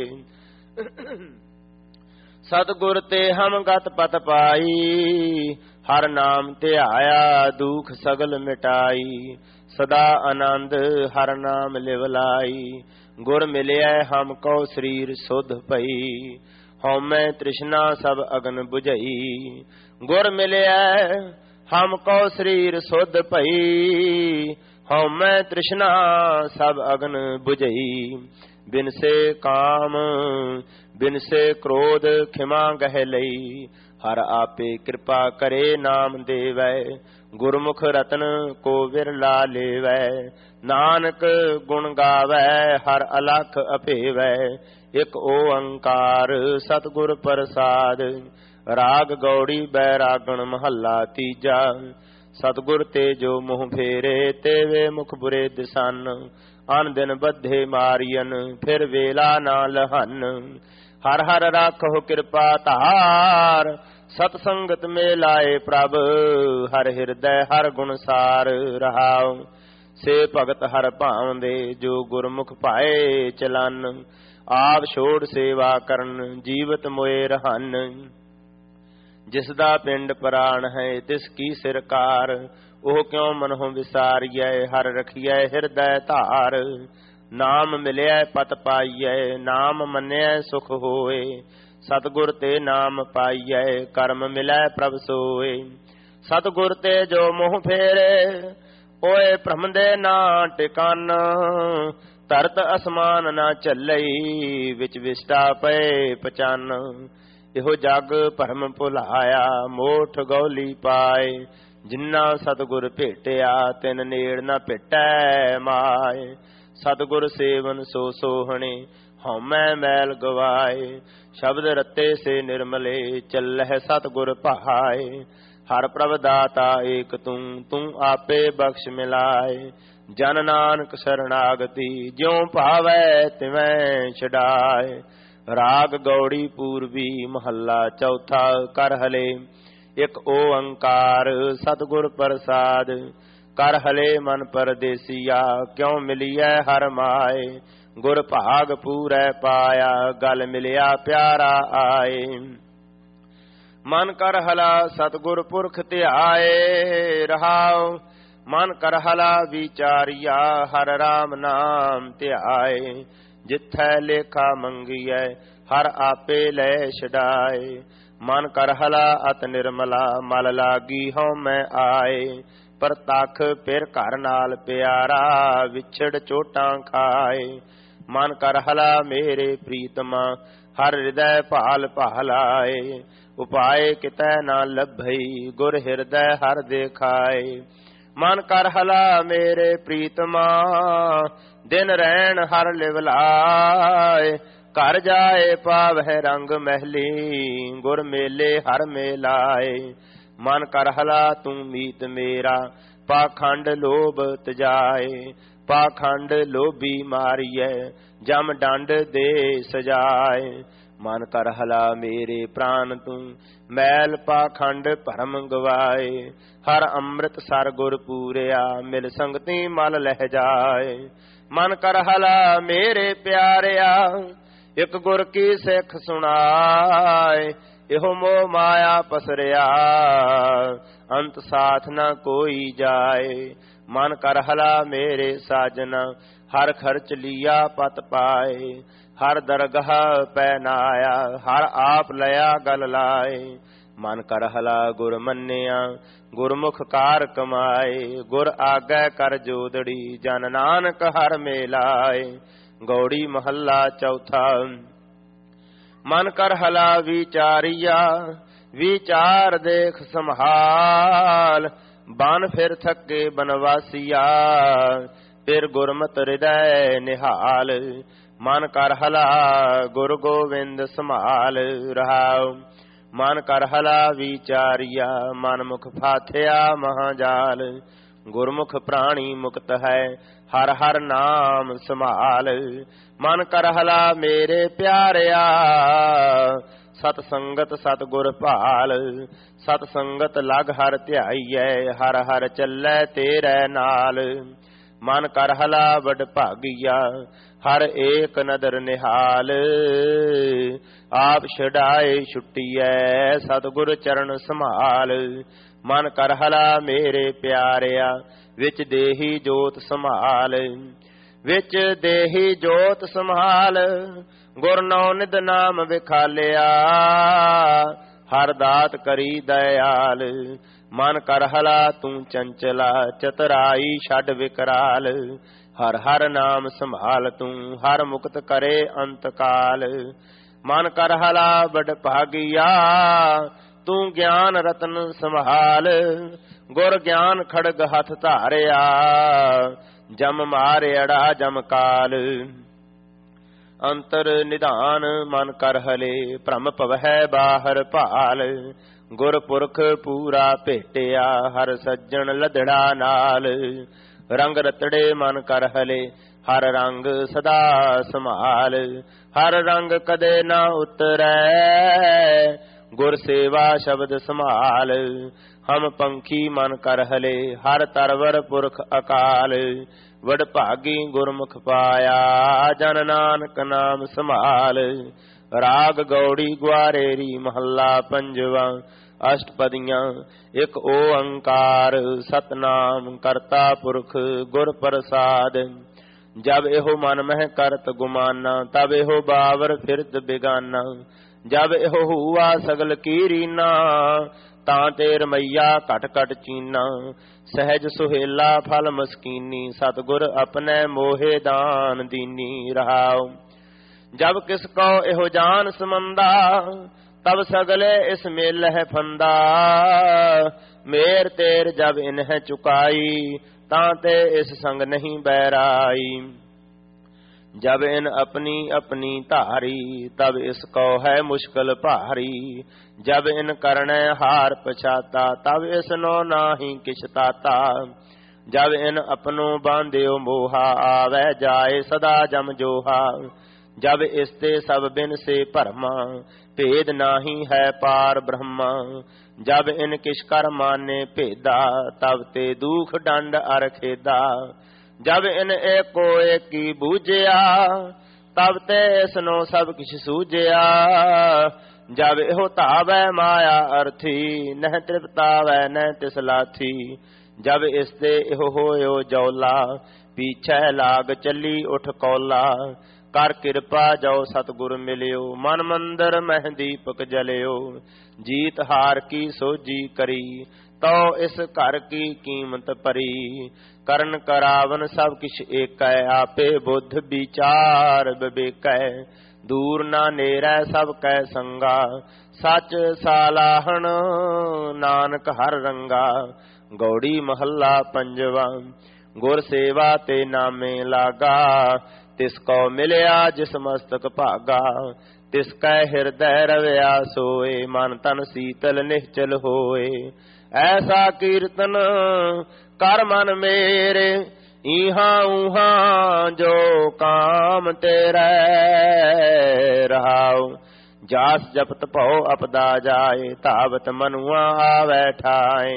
A: ਸਤਿਗੁਰ ਤੇ ਹਮ ਗਤ ਪਤ ਪਾਈ, ਹਰ ਨਾਮ ਧਿਆਇਆ ਦੁਖ ਸਗਲ ਮਿਟਾਈ। ਸਦਾ ਆਨੰਦ ਹਰ ਨਾਮ ਲਿਵ ਲਾਈ, ਗੁਰ ਮਿਲਿਆ ਹਮ ਕੋ ਸਰੀਰ ਸੁਧ ਭਈ। ਹਉਮੈ ਤ੍ਰਿਸ਼ਨਾ ਸਭ ਅਗਨ ਬੁਝਈ, ਗੁਰ ਮਿਲਿਆ ਹਮ ਕੋ ਸਰੀਰ ਸੁਧ ਭਈ। ਹਉਮੈ ਤ੍ਰਿਸ਼ਨਾ ਸਭ ਅਗਨ ਬੁਝਈ। ਬਿਨ ਸੇ ਕਾਮ ਬਿਨ ਸੇ ਕ੍ਰੋਧ ਖਿਮਾ ਗਹਿ ਲਈ। ਹਰ ਆਪੇ ਕਿਰਪਾ ਕਰੇ ਨਾਮ ਦੇਵੈ, ਗੁਰਮੁਖ ਰਤਨ ਕੋ ਵਿਰਲਾ ਲੇਵੈ। ਨਾਨਕ ਗੁਣ ਗਾਵੈ ਹਰ ਅਲਖ ਅਭੇਵੈ, ਇਕ ਓੰਕਾਰ ਸਤਿਗੁਰ ਪ੍ਰਸਾਦ। ਰਾਗ ਗੌੜੀ ਬੈਰਾਗਣ ਮਹੱਲਾ ਤੀਜਾ। ਸਤਿਗੁਰ ਤੇ ਜੋ ਮੂੰਹ ਫੇਰੇ, ਤੇਵੇ ਮੁਖ ਬੁਰੇ ਦਿਸਨ। ਅਨ ਦਿਨ ਬੱਧੇ ਮਾਰੀਅਨ, ਫਿਰ ਵੇਲਾ ਨਾ ਲਹਨ। ਹਰ ਹਰ ਰਾਖੋ ਕਿਰਪਾ ਧਾਰ, ਸਤ ਸੰਗਤ ਮੇ ਲਾਏ ਪ੍ਰਭ। ਹਰ ਹਿਰਦੈ ਹਰ ਗੁਣ ਸਾਰ ਰਹਾਉ। ਸੇ ਭਗਤ ਹਰ ਭਾਉਂਦੇ, ਜੋ ਗੁਰਮੁਖ ਭਾਏ ਚਲਨ। ਆਪ ਛੋੜ ਸੇਵਾ ਕਰਨ, ਜੀਵਤ ਮੋਏ ਰਹਨ। ਜਿਸ ਦਾ ਪਿੰਡ ਪ੍ਰਾਣ ਹੈ, ਤਿਸ ਕੀ ਸਿਰਕਾਰ। ਉਹ ਕਿਉ ਮਨਹੁ ਵਿਸਾਰੀਐ, ਹਰ ਰਖੀਐ ਹਿਰਦੈ ਧਾਰ। ਨਾਮ ਮਿਲਿਐ ਪਤ ਪਾਈਐ, ਨਾਮ ਮੰਨਿਐ ਸੁਖ ਹੋਏ। ਸਤਿਗੁਰ ਤੇ ਨਾਮ ਪਾਈਐ, ਕਰਮ ਮਿਲੈ ਪ੍ਰਭ ਸੋਏ। ਸਤਿਗੁਰ ਤੇ ਜੋ ਮੋਹ ਫੇਰੇ, ਓਏ ਭ੍ਰਮ ਦੇ ਨਾ ਟਿਕਾਨ। ਧਰਤ ਅਸਮਾਨ ਨਾ ਝੱਲਈ, ਵਿੱਚ ਵਿਸਟਾ ਪਏ ਪਚਾਨ। ਇਹੋ ਜਗ ਭਰਮ ਭੁਲਾਇਆ, ਮੋਠ ਗੌਲੀ ਪਾਏ। ਜਿੰਨਾ ਸਤਿਗੁਰ ਭੇਟਿਆ, ਤਿਨ ਨੇੜ ਨਾ ਭੇਟੈ ਮਾਏ। ਸਤਿਗੁਰ ਸੇਵਨ ਸੋ ਸੋਹਣੇ, ਹਉਮੈ ਮੈਲ ਗਵਾਏ। ਸ਼ਬਦ ਰਤੇ ਸੇ ਨਿਰਮਲੇ, ਚੱਲਹਿ ਸਤਿਗੁਰ ਭਾਏ। ਹਰ ਪ੍ਰਭ ਦਾਤਾ ਏਕ ਤੂੰ, ਤੂੰ ਆਪੇ ਬਖਸ਼ ਮਿਲਾਏ। ਜਨ ਨਾਨਕ ਸ਼ਰਨਾਗਤੀ, ਜਿਉ ਭਾਵੈ ਤਿਵੈ ਛਡਾਏ। ਰਾਗ ਗੌੜੀ ਪੂਰਬੀ, ਮਹੱਲਾ ਚੌਥਾ। ਕਰ ਹਲੇ ਇਕ ਓੰਕਾਰ, ਸਤਿਗੁਰ ਪ੍ਰਸਾਦ। ਕਰ ਹਲੇ ਮਨ ਪਰਦੇਸੀਆ, ਕਿਉ ਮਿਲੀਐ ਹਰ ਮਾਏ। ਗੁਰ ਭਾਗ ਪੂਰੈ ਪਾਇਆ, ਗਲ ਮਿਲਿਆ ਪਿਆਰਾ ਆਏ। ਮਨ ਕਰ ਹਲਾ ਸਤਿਗੁਰ ਪੁਰਖ ਧਿਆਏ ਰਹਾਉ। ਮਨ ਕਰ ਹਲਾ ਵਿਚਾਰੀਆ, ਹਰ ਰਾਮ ਨਾਮ ਧਿਆਏ। ਜਿਥੈ ਲੇਖਾ ਮੰਗੀਐ, ਹਰ ਆਪੇ ਲੈ ਛਡਾਏ। ਮਨ ਕਰ ਹਲਾ ਅਤ ਨਿਰਮਲਾ, ਮਲ ਲਾਗੀ ਹਉਮੈ ਆਏ। ਪ੍ਰਤੱਖ ਫਿਰ ਘਰ ਨਾਲ ਪਿਆਰਾ, ਵਿਛੜ ਚੋਟਾਂ ਖਾਏ। ਮਨ ਕਰ ਹਲਾ ਮੇਰੇ ਪ੍ਰੀਤਮਾ, ਹਰ ਹਿਰਦੈ ਭਾਲ ਭਾਲਾਏ। ਉਪਾਏ ਕਿਤੈ ਨਾ ਲੱਭਈ, ਗੁਰ ਹਿਰਦੈ ਹਰ ਦੇਖਾਏ। ਮਨ ਕਰ ਹਲਾ ਮੇਰੇ ਪ੍ਰੀਤਮਾ, ਦਿਨ ਰਹਿਣ ਹਰ ਲਿਵਲਾਏ। ਘਰ ਜਾਏ ਪਾਵਹਿ ਰੰਗ ਮਹਿਲੀ, ਗੁਰ ਮੇਲੇ ਹਰ ਮੇਲਾਏ। ਮਨ ਕਰ ਹਲਾ ਤੂੰ ਮੀਤ ਮੇਰਾ, ਪਾਖੰਡ ਲੋਭ ਤਜਾਏ। ਪਾਖੰਡ ਲੋਭੀ ਮਾਰੀਐ, ਜਮ ਡੰਡ ਦੇ ਸਜਾਏ। ਮਨ ਕਰ ਹਲਾ ਮੇਰੇ ਪ੍ਰਾਨ ਤੂੰ, ਮੈਲ ਪਾਖੰਡ ਭਰਮ ਗਵਾਏ। ਹਰ ਅੰਮ੍ਰਿਤ ਸਰ ਗੁਰ ਪੂਰਿਆ, ਮਿਲ ਸੰਗਤੀ ਮਲ ਲਹਿ ਜਾਏ। ਮਨ ਕਰ ਹਲਾ ਮੇਰੇ ਪਿਆਰਿਆ, ਇਕ ਗੁਰ ਕੀ ਸਿੱਖ ਸੁਣਾਏ। ਇਹੋ ਮੋਹ ਮਾਇਆ ਪਸਰਿਆ, ਅੰਤ ਸਾਥ ਨਾ ਕੋਈ ਜਾਏ। ਮਨ ਕਰ ਹਲਾ ਮੇਰੇ ਸਾਜਨਾ, ਹਰ ਖਰਚ ਲਿਆ ਪਤ ਪਾਏ। ਹਰ ਦਰਗਾਹ ਪੈ ਨਾਇਆ, ਹਰ ਆਪ ਲਿਆ ਗਲ ਲਾਏ। ਮਨ ਕਰ ਹਲਾ ਗੁਰ ਮੰਨਿਆ, ਗੁਰਮੁਖ ਕਾਰ ਕਮਾਏ। ਗੁਰ ਆਗੈ ਕਰ ਜੋਦੜੀ, ਜਨ ਨਾਨਕ ਹਰ ਮੇਲਾਏ। ਗੌੜੀ ਮਹੱਲਾ ਚੌਥਾ। ਮਨ ਕਰ ਹਲਾ ਵਿਚਾਰੀਆ, ਵਿਚਾਰ ਦੇਖ ਸੰਭਾਲ। ਬਨ ਫਿਰ ਥੱਕੇ ਬਨਵਾਸੀਆ, ਫਿਰ ਗੁਰਮਤਿ ਹਿਰਦੈ ਨਿਹਾਲ। ਮਨ ਕਰ ਹਲਾ ਗੁਰ ਗੋਬਿੰਦ ਸੰਭਾਲ ਰਹਾਉ। ਮਨ ਕਰ ਹਲਾ ਵਿਚਾਰੀਆ, ਮਨ ਮੁਖ ਫਾਥਿਆ ਮਹਾਜਾਲ। ਗੁਰਮੁਖ ਪ੍ਰਾਣੀ ਮੁਕਤ ਹੈ, ਹਰ ਹਰ ਨਾਮ ਸੰਭਾਲ। ਮਨ ਕਰ ਹਲਾ ਮੇਰੇ ਪਿਆਰਿਆ, ਸਤ ਸੰਗਤ ਸਤਿਗੁਰ ਭਾਲ। ਸਤ ਸੰਗਤ ਲਗ ਹਰ ਧਿਆਈਐ, ਹਰ ਹਰ ਚੱਲੈ ਤੇਰੇ ਨਾਲ। ਮਨ ਕਰ ਹਲਾ ਵਡ ਭਾਗੀਆ, ਹਰ ਏਕ ਨਦਰ ਨਿਹਾਲ। ਆਪ ਛਡਾਏ ਛੁੱਟੀਐ, ਸਤਿਗੁਰ ਚਰਨ ਸੰਭਾਲ। ਮਨ ਕਰ ਹਲਾ ਮੇਰੇ ਪਿਆਰਿਆ, ਵਿੱਚ ਦੇਹੀ ਜੋਤ ਸੰਭਾਲ। ਵਿੱਚ ਦੇਹੀ ਜੋਤ ਸੰਭਾਲ, ਗੁਰ ਨੌ ਨਿਧ ਨਾਮ ਵਿਖਾਲਿਆ। ਹਰ ਦਾਤ ਕਰੀ ਦਇਆਲ। ਮਨ ਕਰ ਹਲਾ ਤੂੰ ਚੰਚਲਾ, ਚਤਰਾਈ ਛੱਡ ਵਿਕਰਾਲ। ਹਰ ਹਰ ਨਾਮ ਸੰਭਾਲ ਤੂੰ, ਹਰ ਮੁਕਤ ਕਰੇ ਅੰਤ ਕਾਲ। ਮਨ ਕਰ ਹਲਾ ਬੜ ਭਾਗੀਆ, ਤੂੰ ਗਿਆਨ ਰਤਨ ਸੰਭਾਲ। ਗੁਰ ਗਿਆਨ ਖੜਗ ਹੱਥ ਧਾਰਿਆ, ਜਮ ਮਾਰਿਅੜਾ ਜਮ ਕਾਲ। ਅੰਤਰ ਨਿਧਾਨ ਮਨ ਕਰ ਹਲੇ, ਭ੍ਰਮ ਭਵਹਿ ਬਾਹਰ ਭਾਲ। ਗੁਰ ਪੁਰਖ ਪੂਰਾ ਭੇਟਿਆ, ਹਰ ਸੱਜਣ ਲਧੜਾ ਨਾਲ। ਰੰਗ ਰਤੜੇ ਮਨ ਕਰ ਹਲੇ, ਹਰ ਰੰਗ ਸਦਾ ਸੰਭਾਲ। ਹਰ ਰੰਗ ਕਦੇ ਨਾ ਉਤਰੈ, ਗੁਰ ਸੇਵਾ ਸ਼ਬਦ ਸੰਭਾਲ। ਹਮ ਪੰਖੀ ਮਨ ਕਰ ਹਲੇ, ਹਰ ਤਰਵਰ ਪੁਰਖ ਅਕਾਲ। ਵਡ ਭਾਗੀ ਗੁਰਮੁਖ ਪਾਇਆ, ਜਨ ਨਾਨਕ ਨਾਮ ਸੰਭਾਲ। ਰਾਗ ਗੌੜੀ ਗੁਆਰੇਰੀ ਮਹੱਲਾ ਪੰਜਵਾ। ਅਸ਼ਟਪਦੀਆਂ ਇਕ ਓੰਕਾਰ ਸਤਨਾਮ ਕਰਤਾ ਪੁਰਖ ਗੁਰ ਪ੍ਰਸਾਦ। ਜਬ ਇਹੋ ਮਨ ਮਹਿ ਕਰਤ ਗੁਮਾਨਾ ਤਬ ਇਹੋ ਬਾਵਰ ਫਿਰਤ ਬਿਗਾਨਾ। ਜਬ ਇਹੋ ਹੂਆ ਸਗਲ ਕੀ ਰੀਨਾ ਤਾਂ ਤੇ ਰਮਈਆ ਘਟ ਘਟ ਚੀਨਾ। ਸਹਿਜ ਸੁਹੇਲਾ ਫਲ ਮਸਕੀਨੀ ਸਤਿਗੁਰ ਆਪਣੇ ਮੋਹੇ ਦਾਨ ਦੀਨੀ ਰਹਾਉ। ਜਬ ਕਿਸ ਕੋ ਇਹੋ ਜਾਨ ਸਮੰਦਾ ਤਬ ਸਗਲੇ ਇਸ ਮੇਲਹਿ ਫੰਦਾ। ਮੇਰ ਤੇਰ ਜਬ ਇਨਹਿ ਚੁਕਾਈ ਤਾਂ ਤੇ ਇਸ ਸੰਗ ਨਹੀਂ ਬੈਰਾਈ। जब इन अपनी अपनी धारी तब इसको है मुश्किल भारी। जब इन करने हार पछाता तब इसनो नाही किछ ताता। जब इन अपनों बांध्यो मोहा आवे जाए सदा जम जोहा। जब इसते सब बिन से भरमा भेद नाही है पार ब्रह्मा। जब इन किश कर माने भेदा तब ते दुख दंड अर खेदा। जब इन एको एकी बूझिया तब ते इसनो सब किछ सूझिया। जब इहो धावै माया अर्थी नह तृप्तावै न तिस लाथी। जब इसते इहो होयो जौला पीछे लाग चली उठ कौला। कर कृपा जो सतगुर मिलियो मन मंदिर मह दीपक जलियो। जीत हार की सोजी करी तो इस घर की कीमत परी। करन करावन सब किछ एकै आपे बुद्ध विचार विवेकै। दूर ना नेरै सब कै संगा सच सालाहन नानक हर रंगा। गौड़ी महला पंजवा गुर सेवा ते नामे लागा। तिसको मिलया जिस मस्तक भागा। तिसकै हृदय रवया सोए मन तन शीतल निश्चल होए। ऐसा कीर्तन कर मन मेरे इहाँ उहाँ जो काम तेरे रहाओ। जास जपत भौ अपदा जाए तावत मनुआ आवे ठाए।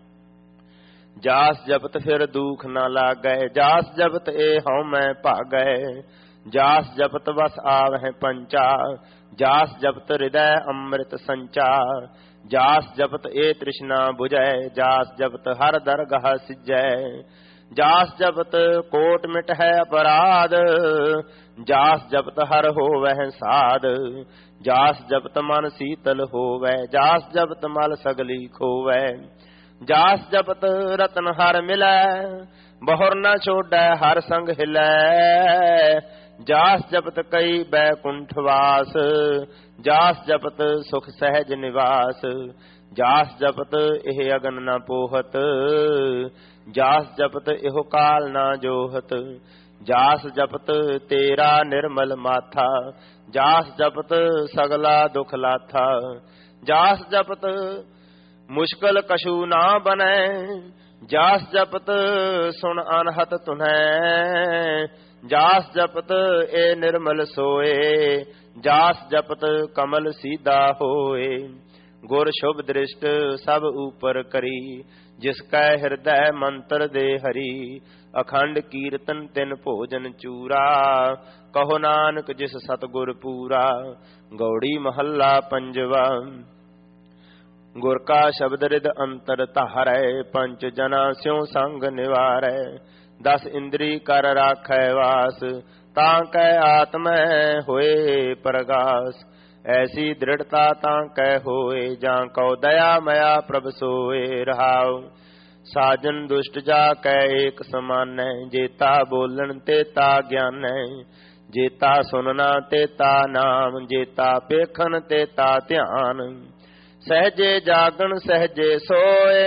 A: जास जपत फिर दुख न लागै जास जपत ए हौ मैं भागै। जास जपत बस आवह पंचा जास जपत हृदय अमृत संचा। जास जपत ए तृष्णा बुझै जास जपत हर दरगाह सिजै। जास जपत कोट मिट है अपराध जास जपत हर होवह साध। जास जपत मन शीतल होवै जास जपत मल सगली खोवै। जास जपत रतन हर मिलै बहुर न छोड़ै हर संग हिलै। जास जपत कई बैकुंठ वास जास जपत सुख सहज निवास। जास जपत एह अगन न पोहत जास जपत एहो काल न जोहत। जास जपत तेरा निर्मल माथा जास जपत सगला दुख लाथा। जास जपत मुश्किल कछु ना बनै जास जपत सुन अनहत तुन्है। जास जपत ए निर्मल सोए जास जपत कमल सीधा होए। गुर शुभ दृष्ट सब ऊपर करी जिसकै हृदय मंत्र दे हरि। अखंड कीर्तन तिन भोजन चूरा कहो नानक जिस सतगुर पूरा। गौड़ी महला पंजवा गुर का शब्द रिद अंतर धारै पंच जना स्यों संग निवारै। 10 इंद्री कर राखै वास ताकै आत्मै होए प्रगास। ऐसी दृढ़ता ताकै होए जां को दया मया प्रभ सोए रहाओ। साजन दुष्ट जाकै एक समानै जेता बोलन तेता ज्ञानै। जेता सुनना तेता नाम जेता पेखन तेता ध्यान। सहजे जागन सहजे सोए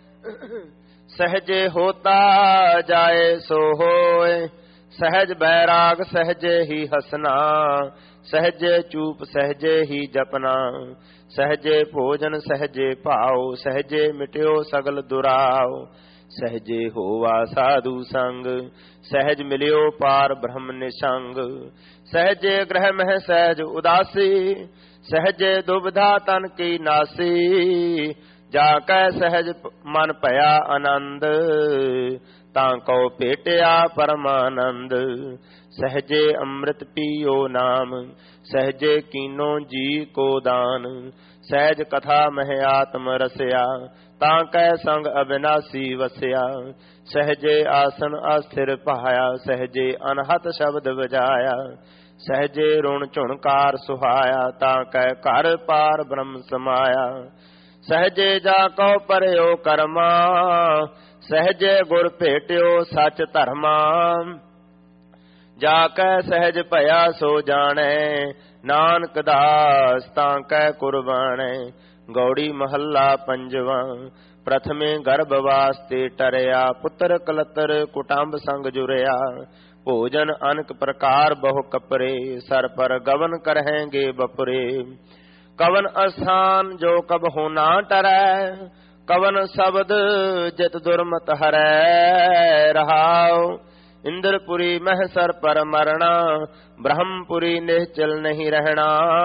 A: सहजे होता जाए सो होए। सहज बैराग सहजे ही हसना सहजे चूप सहजे ही जपना। सहजे भोजन सहजे पाओ सहजे मिट्यो सगल दुराओ। सहजे होवा साधु संग सहज मिलियो पार ब्रह्म निसंग। सहजे ग्रह मह सहज उदासी सहजे दुविधा तन की नासी। जाकै सहज मन भया आनंद तां को भेटिया परमानंद। सहजे अमृत पियो नाम, सहजे कीनो जी को दान। सहज कथा मह आत्म रसया, ताकै संग अविनाशी वसया। सहजे आसन अस्थिर पाया, सहजे अनहत शब्द बजाया। सहजे रुण झुणकार सुहाया, ताकै घर पार ब्रह्म समाया। सहजे जाको परयो कर्मा, सहजे गुर भेट्यो सच धर्मा। जाकै सहज भया सो जाने, नानक दास ताकै कुर्बाने। गौड़ी महला पंजवा। प्रथमे गर्भवास ते टरया, पुत्र कलतर कुटुंब संग जुरया। भोजन अनक प्रकार बहु कपरे, सर पर गवन करहेंगे बपुरे। कवन स्थान जो कब हो ना टरै, कवन शब्द जित दुर्मत हरै। रहाओ इंद्रपुरी मह सर पर मरना, ब्रह्मपुरी निश्चल नहीं रहना।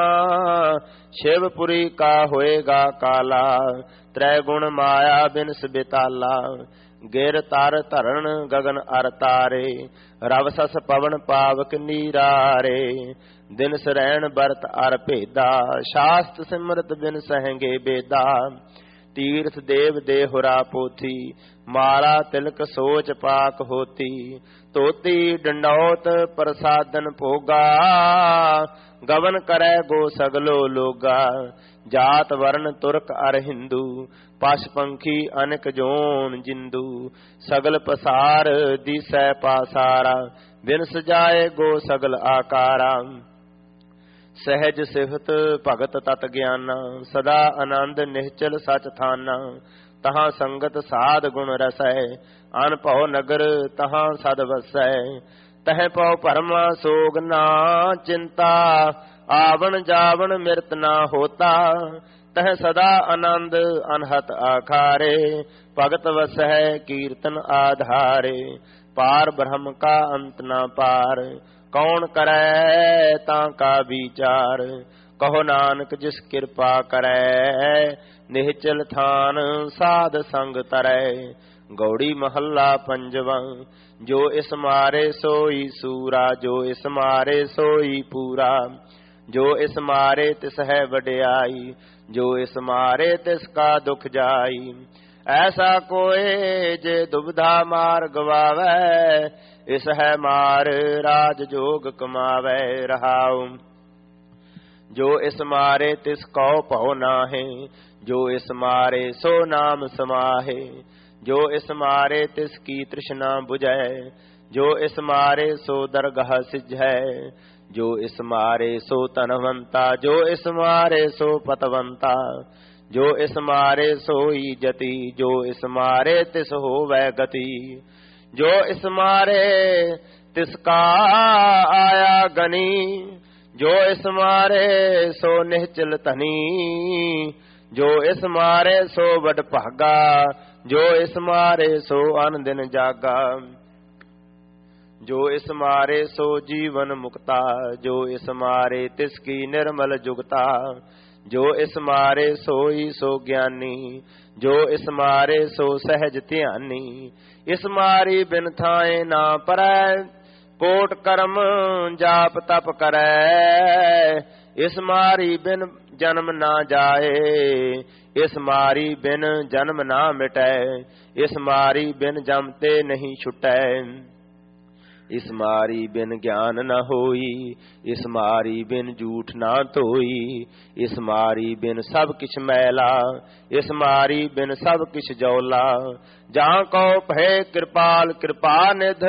A: शिवपुरी का होएगा काला, त्रैगुण माया बिनस बिताला। गिर तार धरण गगन अर तारे, रव सस पवन पावक नीरारे। दिन सरैन बरत अर भेदा, शास्त्र सिमरत बिन सहंगे बेदा। तीर्थ देव देहुरा पोथी, माला तिलक सोच पाक होती। तोती डंडौत प्रसादन भोगा, गवन करे गो सगलो लोगा। जात वर्ण तुर्क अर हिंदू, पश पंखी अनेक जोन जिंदू। सगल पसार दिसै पासारा, बिन सजाए गो सगल आकारा। सहज सिफत भगत तत ज्ञाना, सदा आनंद निश्चल सच थाना। तहाँ संगत साध गुण रसै, अनभव नगर तहाँ सद वसै। तह पौ परमा सोग ना चिंता, आवन जावन मृत ना होता। तह सदा आनंद अनहत आखारे, भगत वसै कीर्तन आधारे। पार ब्रह्म का अंत ना पार, कौन करे ताका विचार। कहो नानक जिस कृपा करे, निश्चल थान साध संग तरै। गौड़ी महला पंजवा। जो इस मारे सोई सूरा, जो इस मारे सोई पूरा। जो इस मारे तिस है वड्याई, जो इस मारे तिसका दुख जाई। ऐसा कोई जे दुविधा मार गवावै, इस है मार राज जोग कमावै। रहाउ जो इस मारे तिस कौ पौ नाहे, जो इस मारे सो नाम समाहे। जो इस मारे तिस की तृष्णा बुझै, जो इस मारे सो दरगाह सिझै। जो इस मारे सो तनवंता, जो इस मारे सो पतवंता। जो इस मारे सोई जति, जो इस मारे तिस होवै गति। जो इस मारे तिसका आया गनी, जो इस मारे सो निश्चल धनी। जो इस मारे सो वड भागा, जो इस मारे सो अन दिन जागा। जो इस मारे सो जीवन मुक्ता, जो इस मारे तिसकी निर्मल जुगता। जो इस मारे सोई सो ज्ञानी, जो इस मारे सो सहज ध्यानी। इस मारी बिन थाए ना परै, कोट कर्म जाप तप करै। इस मारी बिन जन्म ना जाए, इस मारी बिन जन्म ना मिटै। इस मारी बिन जमते नहीं छुटै। इस मारी बिन ज्ञान न होई, इस मारी बिन झूठ ना धोई। इस मारी बिन सब किछ मैला, इस मारी बिन सब किछ जौला। जहाँ को भय कृपाल कृपा निध,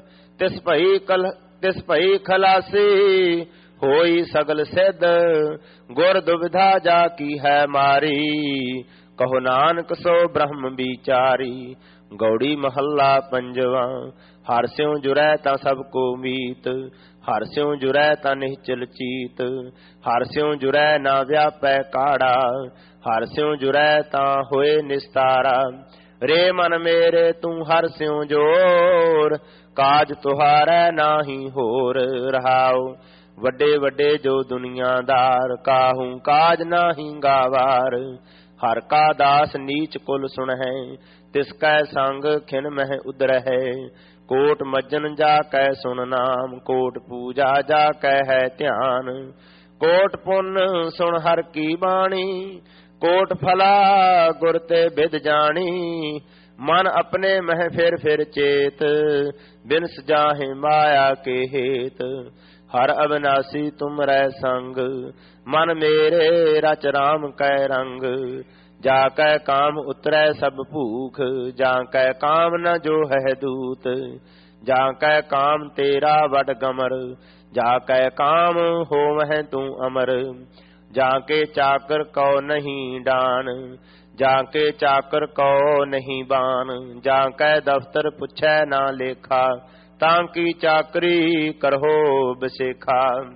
A: तिस भई खलासी होई सगल सिद्ध। गुर दुविधा जा की है मारी, कहो नानक सो ब्रह्म विचारी। गौड़ी महला पंजवा। हर स्यों जुरै ता सब को मीत, हर स्यों जुरै ता निश्चल चीत। हर स्यों जुरै ना व्यापै काड़ा, हर स्यों जुरै ता होए निस्तारा। रे मन मेरे तू हर स्यों जोर, काज तुहारै नाही होर। रहाओ वड्डे वड्डे जो दुनियादार, काहू काज नाही गावार। हर का दास नीच कुल सुनहै, तिसकै संग खिन मह उदरहै। कोट मज्जन जा कै सुन नाम, कोट पूजा जा कै है ध्यान। कोट पुन सुन हर की बाणी, कोट फला गुर ते बिद जानी। मन अपने मह फिर चेत, बिनस जाहे माया के हेत। हर अविनाशी तुम रै संग, मन मेरे रच राम कै रंग। जाकै काम उतरै सब भूख, जाकै काम न जो है दूत। जाकै काम तेरा वड गमर, जाकै काम होवह तू अमर। जाके चाकर कौ नहीं डान, जाके चाकर कौ नहीं बान। जाकै दफ्तर पुछै ना लेखा, ताकि चाकरी करहो बसेखा।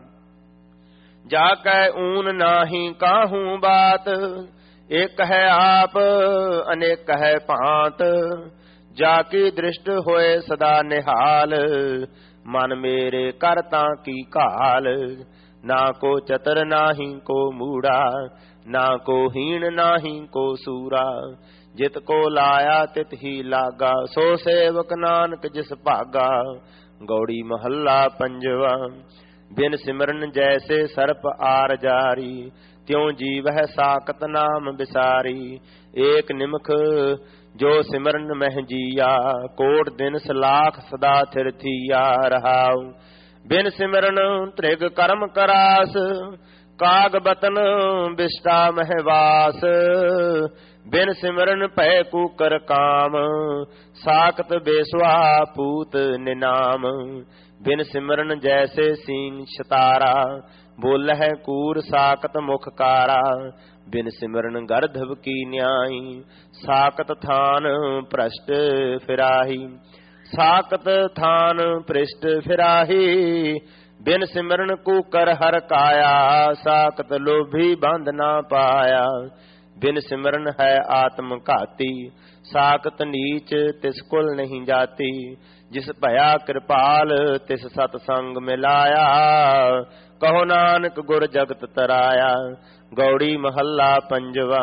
A: जाकै ऊन नाही काहू बात, एक है आप अनेक है पांत। जाकी दृष्ट होए सदा निहाल, मन मेरे करता की काल। ना को चतर नाही को मूढ़ा, ना को हीन नाही को सूरा। जित को लाया तित ही लागा, सो सेवक नानक जिस भागा। गौड़ी महल्ला पंजवा। बिन सिमरन जैसे सर्प आर जारी, त्यों जीवह साकत नाम बिसारी। एक निमख जो सिमरन मह जिया, कोट दिन सलाख सदा थिर थिया रहाऊ। बिन सिमरन त्रिग कर्म करास, काग बतन बिष्टा महवास। बिन सिमरन पै कुकर काम, साकत बेसवा पूत निनाम। बिन सिमरन जैसे सींग शतारा, बोल है कूर साकत मुख कारा। बिन सिमरन गर्धव की न्याई, साकत थान भ्रष्ट फिराही। साकत थान पृष्ठ फिराही। बिन सिमरन कुकर हर काया, साकत लोभी बंध ना पाया। बिन सिमरन है आत्म घाती, साकत नीच तिस कुल नहीं जाती। जिस भया कृपाल तिस सतसंग मिलाया, कहो नानक गुर जगत तराया। गौड़ी महल्ला पंजवा।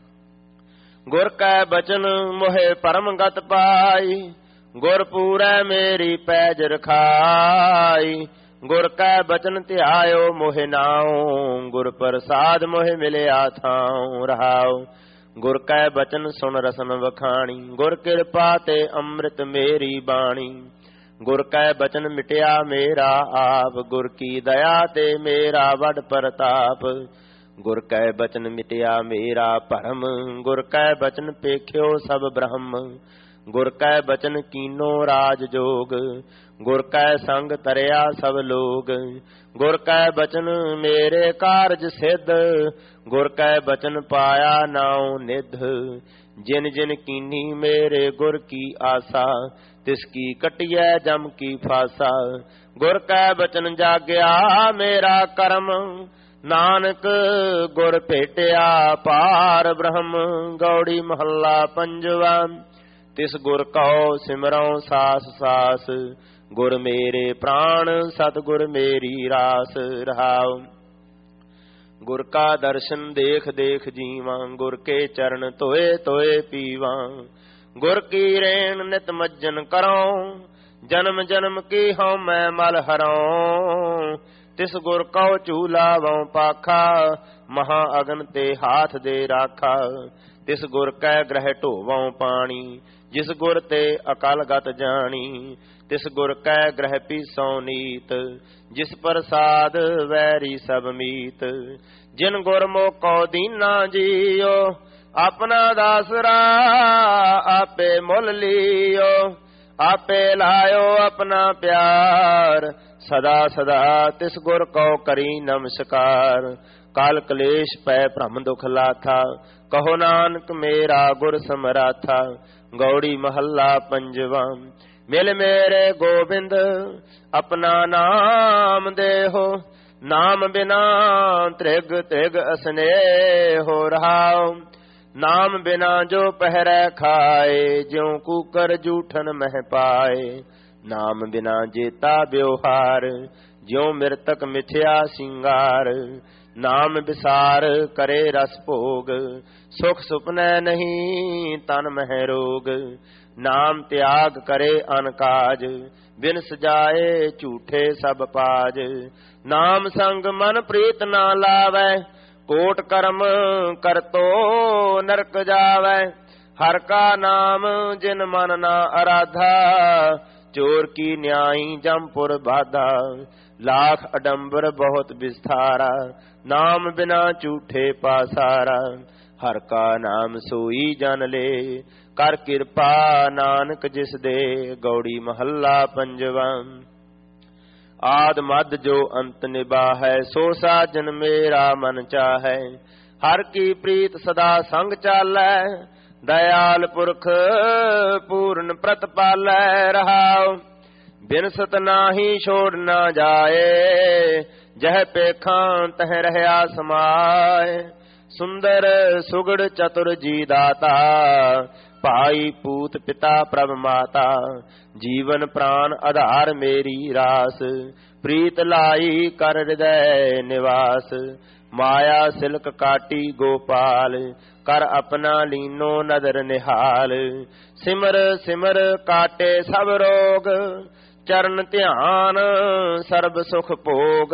A: गुर कै बचन मोहे परम गत पाई, गुर पूरै मेरी पैज रखाई। गुर कै बचन ध्यायो मोहे नाओ, गुर प्रसाद मोहे मिलिया थाओ रहाओ। गुर कै बचन सुन रसन वखाणी, गुर कृपा ते अमृत मेरी बाणी। गुर कै बचन मिटिया मेरा आप, गुर की दया ते मेरा वड प्रताप। गुर कै बचन मिटिया मेरा भरम, गुर कै बचन पेख्यो सब ब्रह्म। गुर कै बचन कीनो राज जोग, गुर कै संग तरिया सब लोग। गुर कै बचन मेरे कारज सिद्ध, गुर कै बचन पाया नाउ निध। जिन जिन कीनी मेरे गुर की आसा, तिसकी कटिया जम की फासा। गुर कै बचन जाग्या मेरा करम, नानक गुर भेटिया पार ब्रह्म। गौड़ी महल्ला पंजवा। तिस गुर कहो सिमरौ सास सास, गुर मेरे प्राण सतगुर मेरी रास रहाओ। गुर का दर्शन देख देख जीवा, गुर के चरण तोए तोए पीवा। गुर की रेण नित मज्जन करो, जन्म जन्म की हूँ मैं मल हरों। तिस गुर कौ चूला वौ पाखा, महा अगन ते हाथ दे राखा। तिस गुर कै ग्रह ढोवौ पानी, जिस गुर ते अकल गत जानी। तिस गुर कै ग्रह पीसौ नीत, जिस प्रसाद वैरी सब मीत। जिन गुर मोको दीना जियो, अपना दासरा आपे मोल लियो। आपे लायो अपना प्यार, सदा सदा तिस गुर को करी नमस्कार। काल कलेश पै भ्रम दुख लाथा, कहो नानक मेरा गुर समराथा। गौड़ी महल्ला पंजवा। मिल मेरे गोविंद अपना नाम देहो, नाम बिना त्रिग त्रिग असनेहो रहाओ। नाम बिना जो पहरै खाए, ज्यों कुकर जूठन मह पाए। नाम बिना जेता ब्योहार, ज्यों मृतक मिथ्या सिंगार। ਨਾਮ ਵਿਸਾਰ ਕਰੇ ਰਸ ਭੋਗ, ਸੁਖ ਸੁਪਨੈ ਨਹੀਂ ਤਨ ਮਹਿ ਰੋਗ। ਨਾਮ ਤਿਆਗ ਕਰੇ ਅਨਕਾਜ, ਬਿਨ ਸਜਾਏ ਝੂਠੇ ਸਭ ਪਾਜ। ਨਾਮ ਸੰਗ ਮਨ ਪ੍ਰੀਤ ਨਾ ਲਾਵੈ, ਕੋਟ ਕਰਮ ਕਰਤੋ ਨਰਕ ਜਾਵੈ। ਹਰ ਕਾ ਨਾਮ ਜਿਨ ਮਨ ਨਾ ਅਰਾਧਾ, ਚੋਰ ਕੀ ਨਿਆਈ ਜਮਪੁਰ ਬਾਧਾ। ਲਾਖ ਅਡੰਬਰ ਬਹੁਤ ਵਿਸਥਾਰਾ, ਨਾਮ ਬਿਨਾ ਝੂਠੇ ਪਾਸਾਰਾ। ਹਰ ਕਾ ਨਾਮ ਸੋਈ ਜਨ ਲੇ, ਕਰ ਕਿਰਪਾ ਨਾਨਕ ਜਿਸ ਦੇ। ਗੌੜੀ ਮਹੱਲਾ ਪੰਜਵਾਂ। ਆਦ ਮਦ ਜੋ ਅੰਤ ਨਿਬਾਹੈ, ਸੋ ਸਾਜਨ ਮੇਰਾ ਮਨ ਚਾਹੈ। ਹਰ ਕੀ ਪ੍ਰੀਤ ਸਦਾ ਸੰਗ ਚਾਲੈ, ਦਇਆਲ ਪੁਰਖ ਪੂਰਨ ਪ੍ਰਤਪਾਲੈ। ਰਹਾਉ ਬਿਨਸਤ ਨਾਹੀ ਛੋੜ ਨਾ ਜਾਏ, ਜਹ ਪੇਖਾਂ ਤਹ ਰਹਿਆ ਸਮਾਏ। ਸੁੰਦਰ ਸੁਗੜ ਚਤੁਰ ਜੀ ਦਾਤਾ, ਭਾਈ ਪੂਤ ਪਿਤਾ ਪ੍ਰਭ ਮਾਤਾ। ਜੀਵਨ ਪ੍ਰਾਨ ਆਧਾਰ ਮੇਰੀ ਰਾਸ, ਪ੍ਰੀਤ ਲਾਈ ਕਰ ਹਿਰਦੈ ਨਿਵਾਸ। ਮਾਇਆ ਸਿਲਕ ਕਾਟੀ ਗੋਪਾਲ, ਕਰ ਆਪਣਾ ਲੀਨੋ ਨਦਰ ਨਿਹਾਲ। ਸਿਮਰ ਸਿਮਰ ਕਾਟੇ ਸਭ ਰੋਗ, ਚਰਨ ਧਿਆਨ ਸਰਬ ਸੁਖ ਭੋਗ।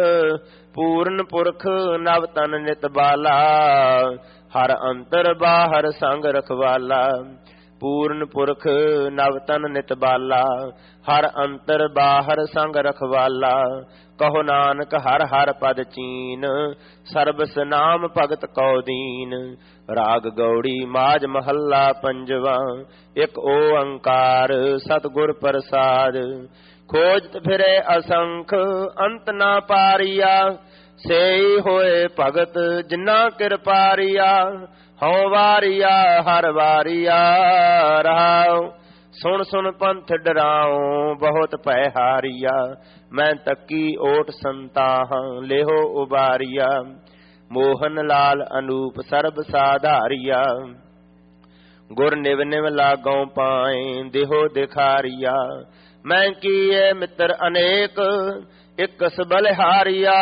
A: ਪੂਰਨ ਪੁਰਖ ਨਵ ਤਨ ਨਿਤ ਬਾਲਾ, ਹਰ ਅੰਤਰ ਬਾਹਰ ਸੰਗ ਰਖਵਾਲਾ। ਪੂਰਨ ਪੁਰਖ ਨਵ ਤਨ ਨਿਤ ਬਾਲਾ, ਹਰ ਅੰਤਰ ਬਾਹਰ ਸੰਗ ਰਖਵਾਲਾ। ਕਹੋ ਨਾਨਕ ਹਰ ਹਰ ਪਦ ਚੀਨ, ਸਰਬਸ ਨਾਮ ਭਗਤ ਕਉ ਦੀਨ। ਰਾਗ ਗੌੜੀ ਮਾਝ ਮਹੱਲਾ ਪੰਜਵਾਂ। ਇਕ ਓੰਕਾਰ ਸਤਿਗੁਰ ਪ੍ਰਸਾਦ, ਖੋਜਤ ਫਿਰੇ ਅਸੰਖ ਅੰਤ ਨਾ ਪਾਰੀਆ। ਸੇਈ ਹੋਏ ਭਗਤ ਜਿਨਾ ਕਿਰਪਾਰੀਆ, ਹਉ ਵਾਰੀਆ ਹਰ ਵਾਰੀਆ। ਰਹਾਉ ਸੁਣ ਸੁਣ ਪੰਥ ਡਰਾਉ, ਬਹੁਤ ਭੈ ਹਾਰੀਆ। ਮੈਂ ਤੱਕੀ ਓਟ ਸੰਤਾਹਾਂ, ਲੇਹੋ ਉਬਾਰੀਆ। ਮੋਹਨ ਲਾਲ ਅਨੂਪ ਸਰਬ ਸਾਧਾਰੀਆ, ਗੁਰ ਨਿਵ ਨਿਵ ਲਾਗਉ ਪਾਏ। ਦੇਹੋ ਦਿਖਾਰੀਆ ਮੈਂ ਕੀਏ ਮਿੱਤਰ ਅਨੇਕ, ਇਕਸ ਬਲਿਹਾਰੀਆ।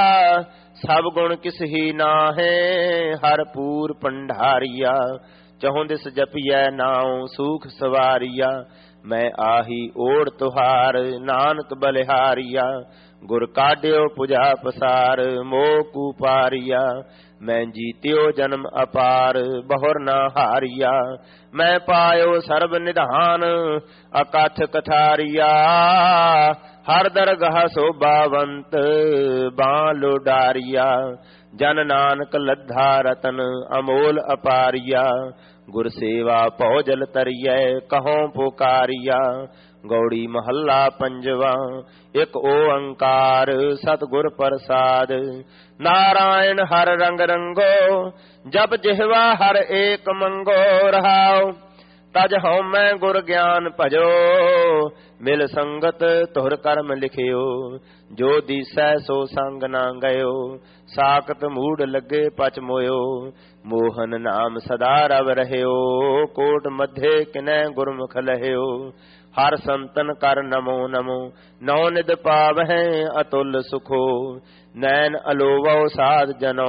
A: ਸਭ ਗੁਣ ਕਿਸ ਹੀ ਨਾਹੇ, ਹਰ ਪੂਰ ਭੰਡਾਰੀਆ। ਚਹੁੰ ਦਿਸ ਜਪੀਐ ਨਾਉ ਸੂਖ ਸਵਾਰੀਆ। ਮੈਂ ਆਹੀ ਓੜ ਤੁਹਾਰ, ਨਾਨਕ ਬਲਿਹਾਰੀਆ। ਗੁਰ ਕਾਢਿਓ ਪੁਜਾ ਪਸਾਰ, ਮੋਹ ਕੂਪਾਰੀਆ। ਮੈਂ ਜੀਤਿਓ ਜਨਮ ਅਪਾਰ, ਬਹੁਰ ਨਾ ਹਾਰੀਆ। ਮੈਂ ਪਾਇਓ ਸਰਬ ਨਿਧਾਨ, ਅਕਥ ਕਥਾਰੀਆ। ਹਰ ਦਰਗਾਹ ਸੋਭਾਵੰਤ, ਬਾਂ ਲੋਡਾਰੀਆ। ਜਨ ਨਾਨਕ ਲੱਧਾ ਰਤਨ, ਅਮੋਲ ਅਪਾਰੀਆ। ਗੁਰ ਸੇਵਾ ਭਉ ਜਲ ਤਰੀਐ, ਕਹਉ ਪੁਕਾਰੀਆ। ਗੌੜੀ ਮਹੱਲਾ ਪੰਜਵਾਂ। ਇਕ ਓੰਕਾਰ ਸਤਿਗੁਰ ਪ੍ਰਸਾਦ, ਨਾਰਾਇਣ ਹਰ ਰੰਗ ਰੰਗੋ। ਜਪ ਜਿਹਵਾ ਹਰ ਏਕ ਮੰਗੋ। ਰਹਾਉ ਤਜ ਹਉਮੈ ਗੁਰ ਗਿਆਨ ਭਜੋ, ਮਿਲ ਸੰਗਤ ਤੁਰ ਕਰਮ ਲਿਖਿਓ। ਜੋ ਦੀਸੈ ਸੋ ਸੰਗ ਨਾ ਗਇਓ, ਸਾਖਤ ਮੂੜ ਲੱਗੇ ਪਚ ਮੋਇਓ। ਮੋਹਨ ਨਾਮ ਸਦਾ ਰਵ ਰਹਿਓ, ਕੋਟ ਮਧੇ ਕਿਨੈ ਗੁਰਮੁਖ ਲਹਿਓ। ਹਰ ਸੰਤਨ ਕਰ ਨਮੋ ਨਮੋ, ਨੌ ਨਿਧ ਪਾਵਹਿ ਅਤੁਲ ਸੁਖੋ। ਨੈਣ ਅਲੋਵਉ ਸਾਧ ਜਨੋ,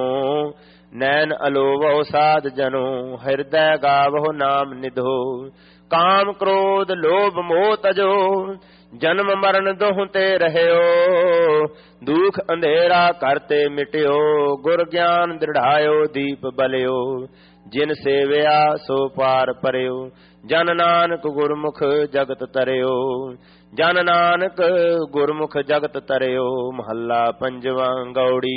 A: ਨੈਣ ਅਲੋਵਉ ਸਾਧ ਜਨੋ। ਹਿਰਦੈ ਗਾਵਹੁ ਨਾਮ ਨਿਧੋ, ਕਾਮ ਕ੍ਰੋਧ ਲੋਭ ਮੋਹ ਤਜੋ। ਜਨਮ ਮਰਨ ਦੋਹ ਤੇ ਰਹਿਓ, ਦੁਖ ਅੰਧੇਰਾ ਕਰਤੇ ਮਿਟਿਓ। ਗੁਰ ਗਿਆਨ ਦ੍ਰਿੜਾਇਓ ਦੀਪ ਬਲਿਓ, ਜਿਨ ਸੇਵਿਆ ਸੋ ਪਾਰ ਪਰਿਓ। ਜਨ ਨਾਨਕ ਗੁਰਮੁਖ ਜਗਤ ਤਰਿਓ, ਜਨ ਨਾਨਕ ਗੁਰਮੁਖ ਜਗਤ ਤਰਿਓ। ਮਹੱਲਾ ਪੰਜਵਾਂ। ਗੌੜੀ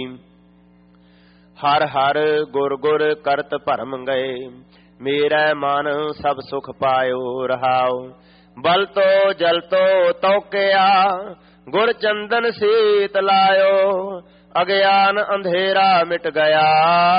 A: ਹਰ ਹਰ ਗੁਰ ਗੁਰ ਕਰਤ ਭਰਮ ਗਏ, ਮੇਰਾ ਮਨ ਸਭ ਸੁਖ ਪਾਇਓ। ਰਹਾਉ ਬਲ ਤੋ ਜਲ ਤੋ ਤੌਕਿਆ, ਗੁਰ ਚੰਦਨ ਸੀਤ ਲਾਇਓ। ਅਗਿਆਨ ਅੰਧੇਰਾ ਮਿਟ ਗਿਆ,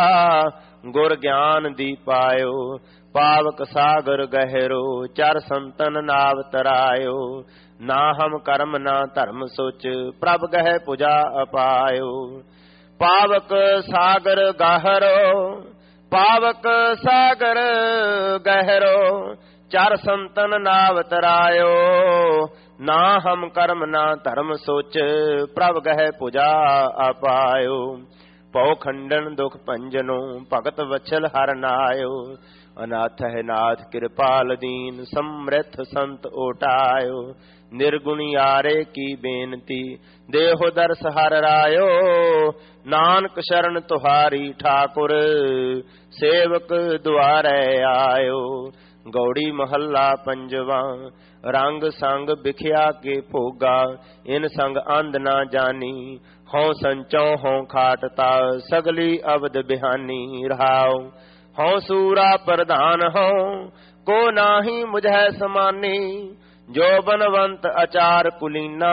A: ਗੁਰ ਗਿਆਨ ਦੀ ਪਾਇਓ। ਪਾਵਕ ਸਾਗਰ ਗਹਿਰੋ, ਚਰ ਸੰਤਨ ਨਾਵ ਤਰਾਇਓ। ਨਾ ਹਮ ਕਰਮ ਨਾ ਧਰਮ ਸੋਚ, ਪ੍ਰਭ ਗਹਿ ਪੁਜਾ ਅਪਾਇਓ। ਪਾਵਕ ਸਾਗਰ ਗਹਿਰੋ, ਪਾਵਕ ਸਾਗਰ ਗਹਿਰੋ। ਚਰ ਸੰਤਨ ਨਾਵ ਤਰਾਇਓ। ਨਾ ਹਮ ਕਰਮ ਨਾ ਧਰਮ ਸੋਚ, ਪ੍ਰਭ ਗਹਿ ਪੁਜਾ ਅਪਾਇਓ। ਭਉ ਖੰਡਨ ਦੁਖ ਭੰਜਨੋ ਭਗਤ ਵਛਲ ਹਰ ਨਾਇਓ ਅਨਾਥ ਹੈ ਨਾਥ ਕਿਰਪਾਲ ਦੀਨ ਸਮ੍ਰਿਥ ਸੰਤ ਓਟਾਇਓ ਨਿਰਗੁਣਿਆਰੇ ਕੀ ਬੇਨਤੀ ਦੇਹੋ ਦਰਸ ਹਰ ਰਾਇਓ ਨਾਨਕ ਸ਼ਰਨ ਤੁਹਾਰੀ ਠਾਕੁਰ ਸੇਵਕ ਦੁਆਰੇ ਆਇਓ ਗੌੜੀ ਮਹੱਲਾ ਪੰਜਵਾ ਰੰਗ ਸੰਗ ਵਿਖਿਆ ਕੇ ਭੋਗਾ ਇਨ ਸੰਗ ਅੰਧ ਨਾ ਜਾਨੀ ਹਉ ਸੰਚੋ ਹਉ ਖਾਟਤਾ ਸਗਲੀ ਅਵਦ ਬਿਹਾਨੀ ਰਹਾਉ ਹਉ ਸੂਰਾ ਪ੍ਰਧਾਨ ਹਉ ਕੋ ਨਾਹੀ ਮੁਝੈ ਸਮਾਨੀ ਜੋ ਬਨਵੰਤ ਆਚਾਰ ਕੁਲੀਨਾ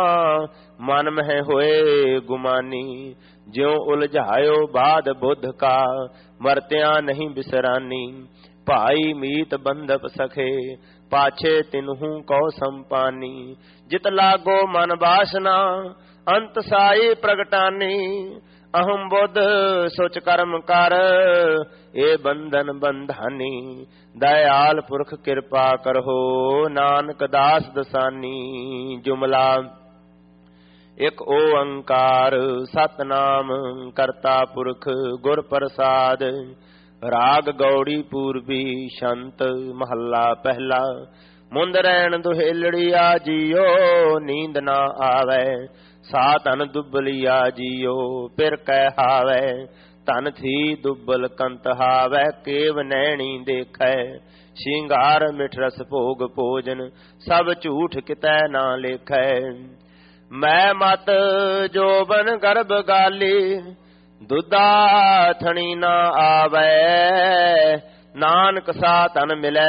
A: ਮਨ ਮਹਿ ਹੋਏ ਗੁਮਾਨੀ ਜਿਉ ਉਲਝਾਇਓ ਬਾਦ ਬੁੱਧ ਕਾ ਮਰਤਿਆਂ ਨਹੀਂ ਬਿਸਰਾਨੀ ਭਾਈ ਮੀਤ ਬੰਧਪ ਸਖੇ ਪਾਛੇ ਤਿਨਹੂ ਕਉ ਸੰਪਾਨੀ ਜਿਤ ਲਾਗੋ ਮਨ ਬਾਸਨਾ ਅੰਤ ਸਾਈ ਪ੍ਰਗਟਾਨੀ ਅਹੰ ਬੁੱਧ ਸੁਚ ਕਰਮ ਕਰ ਇਹ ਬੰਧਨ ਬੰਧਾਨੀ ਦਇਆਲ ਪੁਰਖ ਕਿਰਪਾ ਕਰੋ ਨਾਨਕ ਦਾਸ ਦਸਾਨੀ ਜੁਮਲਾ ਇਕ ਓੰਕਾਰ ਸਤਨਾਮ ਕਰਤਾ ਪੁਰਖ ਗੁਰ ਪ੍ਰਸਾਦ ਰਾਗ ਗੌੜੀ ਪੂਰਬੀ ਸ਼ੰਤ ਮਹੱਲਾ ਪਹਿਲਾ ਮੁੰਦ ਰੈਣ ਦੁਹੇਲੜੀਆ ਜੀਓ ਨੀਂਦ ਨਾ ਆਵੈ ਸਾ ਧਨ ਦੁਬਲੀਆ ਜੀਓ ਫਿਰ ਕਹਿ ਹਾਵੈ ਧਨ ਥੀ ਦੁਬਲ ਕੰਤ ਹਾਵੈ ਕੇਵ ਨੈਣੀ ਦੇਖੈ ਸ਼ਿੰਗਾਰ ਮਿਠ ਰਸ ਭੋਗ ਭੋਜਨ ਸਭ ਝੂਠ ਕਿਤੈ ਨਾ ਲੇਖੈ ਮੈਂ ਮਤ ਜੋਬਨ ਗਰਭ ਗਾਲੀ ਦੁੱਧਾ ਥਣੀ ਨਾ ਆਵੈ ਨਾਨਕ ਸਾ ਧਨ ਮਿਲੈ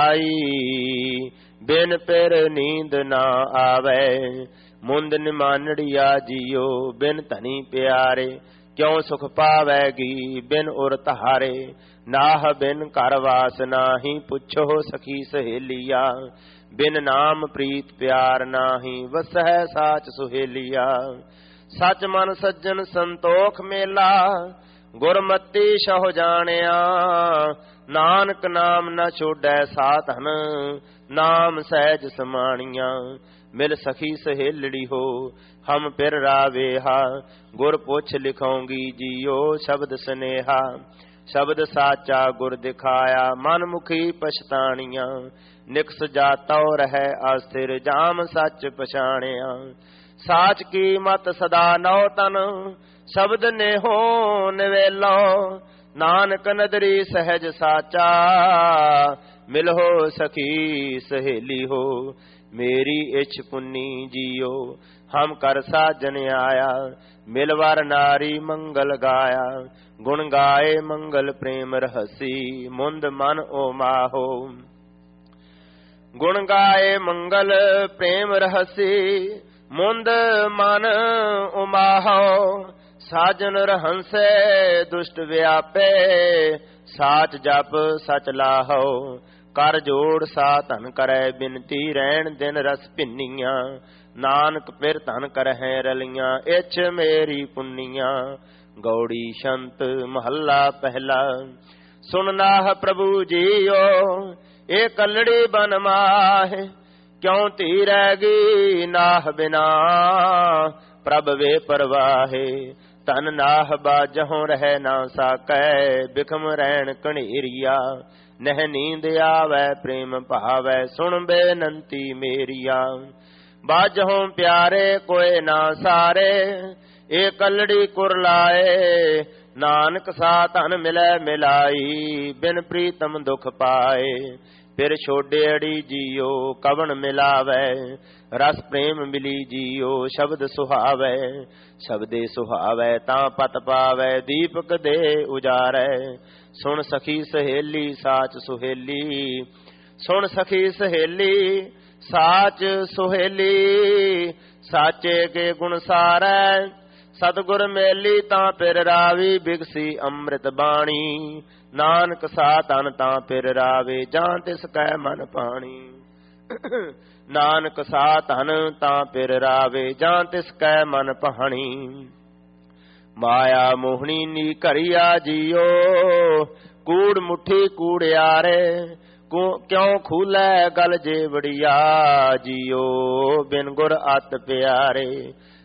A: ਮਿਲਾਈ ਬਿਨ ਪਿਰ ਨੀਂਦ ਨਾ ਆਵੈ ਮੁੰਦ ਨਿਮਾਨੜੀਆ ਜੀਓ ਬਿਨ ਧਨੀ ਪਿਆਰੇ ਕਿਉ ਸੁਖ ਪਾਵੈਗੀ ਬਿਨ ਉਰ ਤਹਾਰੇ ਨਾਹ ਬਿਨ ਘਰ ਵਾਸ ਨਾਹੀ ਪੁੱਛੋ ਸਖੀ ਸਹੇਲੀਆ ਬਿਨ ਨਾਮ ਪ੍ਰੀਤ ਪਿਆਰ ਨਾਹੀ ਵਸਹਿ ਸਾਚ ਸੁਹੇਲੀਆ ਸਚ ਮਨ ਸੱਜਣ ਸੰਤੋਖ ਮੇਲਾ ਗੁਰਮਤੀ ਸਹੁ ਜਾਣਿਆ ਨਾਨਕ ਨਾਮ ਨ ਛੋੜੈ ਸਾਧਨ ਨਾਮ ਸਹਿਜ ਸਮਾਣੀਆਂ ਮਿਲ ਸਖੀ ਸਹੇਲੜੀ ਹੋ ਹਮ ਫਿਰ ਰਾਵੇਹਾ ਗੁਰ ਪੁੱਛ ਲਿਖਾਉਂਗੀ ਜੀਓ ਸ਼ਬਦ ਸਨੇਹਾ ਸ਼ਬਦ ਸਾਚਾ ਗੁਰ ਦਿਖਾਇਆ ਮਨ ਮੁਖੀ ਪਛਤਾਣੀਆਂ ਨਿਕਸ ਜਾਤਉ ਰਹਿ ਅਸਥਿਰ ਜਾਮ ਸੱਚ ਪਛਾਣਿਆ ਸਾਚ ਕੀ ਮਤ ਸਦਾ ਨਉ ਤਨ ਸ਼ਬਦ ਨੇਹੋ ਨਿਵੇਲੋ ਨਾਨਕ ਨਦਰੀ ਸਹਿਜ ਸਾਚਾ ਮਿਲੋ ਸਖੀ ਸਹੇਲੀ ਹੋ ਮੇਰੀ ਇਛ ਪੁੰਨੀ ਜੀਓ ਹਮ ਕਰ ਸਾਜਨ ਆਇਆ ਮਿਲਵਰ ਨਾਰੀ ਮੰਗਲ ਗਾਇਆ ਗੁਣ ਗਾਏ ਮੰਗਲ ਪ੍ਰੇਮ ਰਹਸੀ ਮੁੰਦ ਮਨ ਓ ਮਾਹੋ ਗੁਣ ਗਾਏ ਮੰਗਲ ਪ੍ਰੇਮ ਰਹਸੀ ਮੁੰਦ ਮਨ ਉਮਾਹੋ ਸਾਜਨ ਰਹੰਸੇ ਦੁਸ਼ਟ ਵਿਆਪੇ ਸਾਚ ਜਪ ਸਚ ਲਾਹੋ ਕਰ ਜੋੜ ਸਾ ਧਨ ਕਰੈ ਬਿਨਤੀ ਰਹਿਣ ਦਿਨ ਰਸ ਭਿੰਨੀਆਂ ਨਾਨਕ ਫਿਰ ਧਨ ਕਰਹਿ ਰਲੀਆਂ ਇਛ ਮੇਰੀ ਪੁੰਨੀਆਂ ਗੌੜੀ ਸ਼ੰਤ ਮਹੱਲਾ ਪਹਿਲਾ ਸੁਣ ਨਾਹ ਪ੍ਰਭੂ ਜੀਓ ਇਹ ਕਲੜੀ ਬਨ ਮਾਹਿ ਕਿਉ ਧੀ ਰਹਿ ਗਈ ਨਾਹ ਬਿਨਾ ਪ੍ਰਭ ਵੇ ਪਰਵਾਹੇ ਤਨ ਨਾਹ ਬਾਜਹੁ ਰਹਿ ਨਾ ਸਾਕੈ ਬਿਖਮ ਰਹਿਣ ਕਣੇਰੀਆ ਨਹਿ ਨੀਂਦ ਆਵੈ ਪ੍ਰੇਮ ਭਾਵੈ ਸੁਣ ਬੇਨੰਤੀ ਮੇਰੀਆ ਬਾਜਹੁ ਪਿਆਰੇ ਕੋਏ ਨਾ ਸਾਰੇ ਇਹ ਕਲੜੀ ਕੁਰਲਾਏ ਨਾਨਕ ਸਾ ਧਨ ਮਿਲੈ ਮਿਲਾਈ ਬਿਨ ਪ੍ਰੀਤਮ ਦੁਖ ਪਾਏ ਫਿਰ ਛੋਡੇੜੀ ਜੀਓ ਕਵਣ ਮਿਲਾਵੈ ਰਸ ਪ੍ਰੇਮ ਮਿਲੀ ਜੀਓ ਸ਼ਬਦ ਸੁਹਾਵੈ ਸ਼ਬਦੇ ਸੁਹਾਵੈ ਤਾਂ ਪਤ ਪਾਵੈ ਦੀਪਕ ਦੇ ਉਜਾਰੈ ਸੁਣ ਸਖੀ ਸਹੇਲੀ ਸਾਚ ਸੁਹੇਲੀ ਸੁਣ ਸਖੀ ਸਹੇਲੀ ਸਾਚ ਸੁਹੇਲੀ ਸਾਚੇ ਕੇ ਗੁਣ ਸਾਰੈ ਸਤਿਗੁਰ ਮੇਲੀ ਤਾਂ ਫਿਰ ਰਾਵੀ ਬਿਗਸੀ ਅੰਮ੍ਰਿਤ ਬਾਣੀ ਨਾਨਕ ਸਾ ਤਨ ਤਾਂ ਫਿਰ ਰਾਵੇ ਜਾਂ ਤਿਸ ਕੈ ਮਨ ਪਾਣੀ ਨਾਨਕ ਸਾ ਤਨ ਤਾਂ ਫਿਰ ਰਾਵੇ ਜਾਂ ਤਿਸ ਕੈ ਮਨ ਪਾਣੀ ਮਾਇਆ ਮੋਹਣੀ ਨੀ ਘਰਿਆ ਜੀਓ ਕੂੜ ਮੁੱਠੀ ਕੂੜਿਆਰੇ ਕਿਉ ਖੂਲੇ ਗਲ ਜੇ ਵੜਿਆ ਜੀਓ ਬਿਨ ਗੁਰ ਅਤ ਪਿਆਰੇ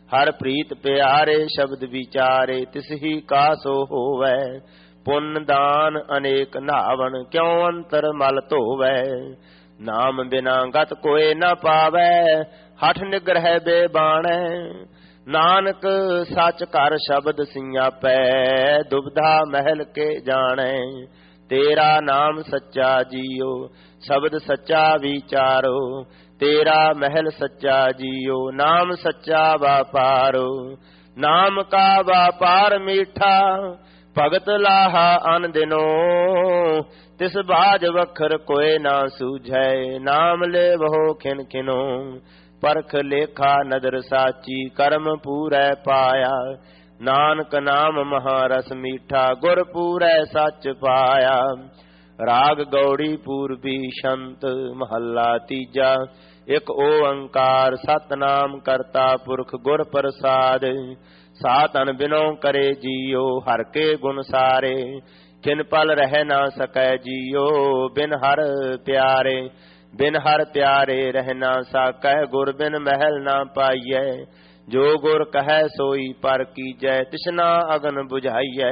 A: ਹਰ ਪ੍ਰੀਤ ਪਿਆਰੇ ਸ਼ਬਦ ਵਿਚਾਰੇ ਤਿਸ ਹੀ ਕਾ ਸੋ ਹੋਵੈ। ਪੁੰਨ ਦਾਨ ਅਨੇਕ ਨਾਵਨ ਕਿਉ ਅੰਤਰ ਮਲ ਧੋਵੈ। ਨਾਮ ਬਿਨਾ ਗਤ ਕੋਇ ਨ ਪਾਵੈ ਹਠ ਨਿਗ੍ਰਹਿ ਬੇਬਾਣੈ। ਨਾਨਕ ਸੱਚ ਘਰ ਸ਼ਬਦ ਸਿਆਪੈ ਦੁਬਿਧਾ ਮਹਿਲ ਕੇ ਜਾਣੈ। ਤੇਰਾ ਨਾਮ ਸੱਚਾ ਜੀਓ ਸ਼ਬਦ ਸੱਚਾ ਵਿਚਾਰੋ। ਤੇਰਾ ਮਹਿਲ ਸੱਚਾ ਜੀਓ ਨਾਮ ਸੱਚਾ ਵਾਪਾਰੋ। ਨਾਮ ਕਾ ਵਾਪਾਰ ਮੀਠਾ ਭਗਤ ਲਾਹਾ ਅਨ ਦਿਨੋ। ਤਿਸ ਬਾਜ ਵਖਰ ਕੋਇ ਨਾ ਸੂਝੈ ਨਾਮ ਲੇਵਹੁ ਖਿਨ ਖਿਨੋ। ਪਰਖ ਲੇਖਾ ਨਦਰ ਸਾਚੀ ਕਰਮ ਪੂਰੈ ਪਾਇਆ। ਨਾਨਕ ਨਾਮ ਮਹਾਰਸ ਮੀਠਾ ਗੁਰ ਪੂਰੈ ਸੱਚ ਪਾਇਆ। ਰਾਗ ਗੌੜੀ ਪੂਰਬੀ ਸ਼ੰਤ ਮਹੱਲਾ ਤੀਜਾ। ਇਕ ਓੰਕਾਰ ਸਤਨਾਮ ਕਰਤਾ ਪੁਰਖ ਗੁਰ ਪ੍ਰਸਾਦ। ਸਾਧਨ ਬਿਨੋ ਕਰੇ ਜੀਓ ਹਰ ਕੇ ਗੁਣ ਸਾਰੇ। ਕਿਨ ਪਲ ਰਹਿ ਨਾ ਸਕੈ ਜੀਓ ਬਿਨ ਹਰ ਪਿਆਰੇ। ਬਿਨ ਹਰ ਪਿਆਰੇ ਰਹਿ ਨਾ ਸਕੈ ਗੁਰ ਬਿਨ ਮਹਿਲ ਨਾ ਪਾਈਐ। ਜੋ ਗੁਰ ਕਹੈ ਸੋਈ ਪਰ ਕੀਜੈ ਤਿਸਨਾ ਅਗਨ ਬੁਝਾਈਐ।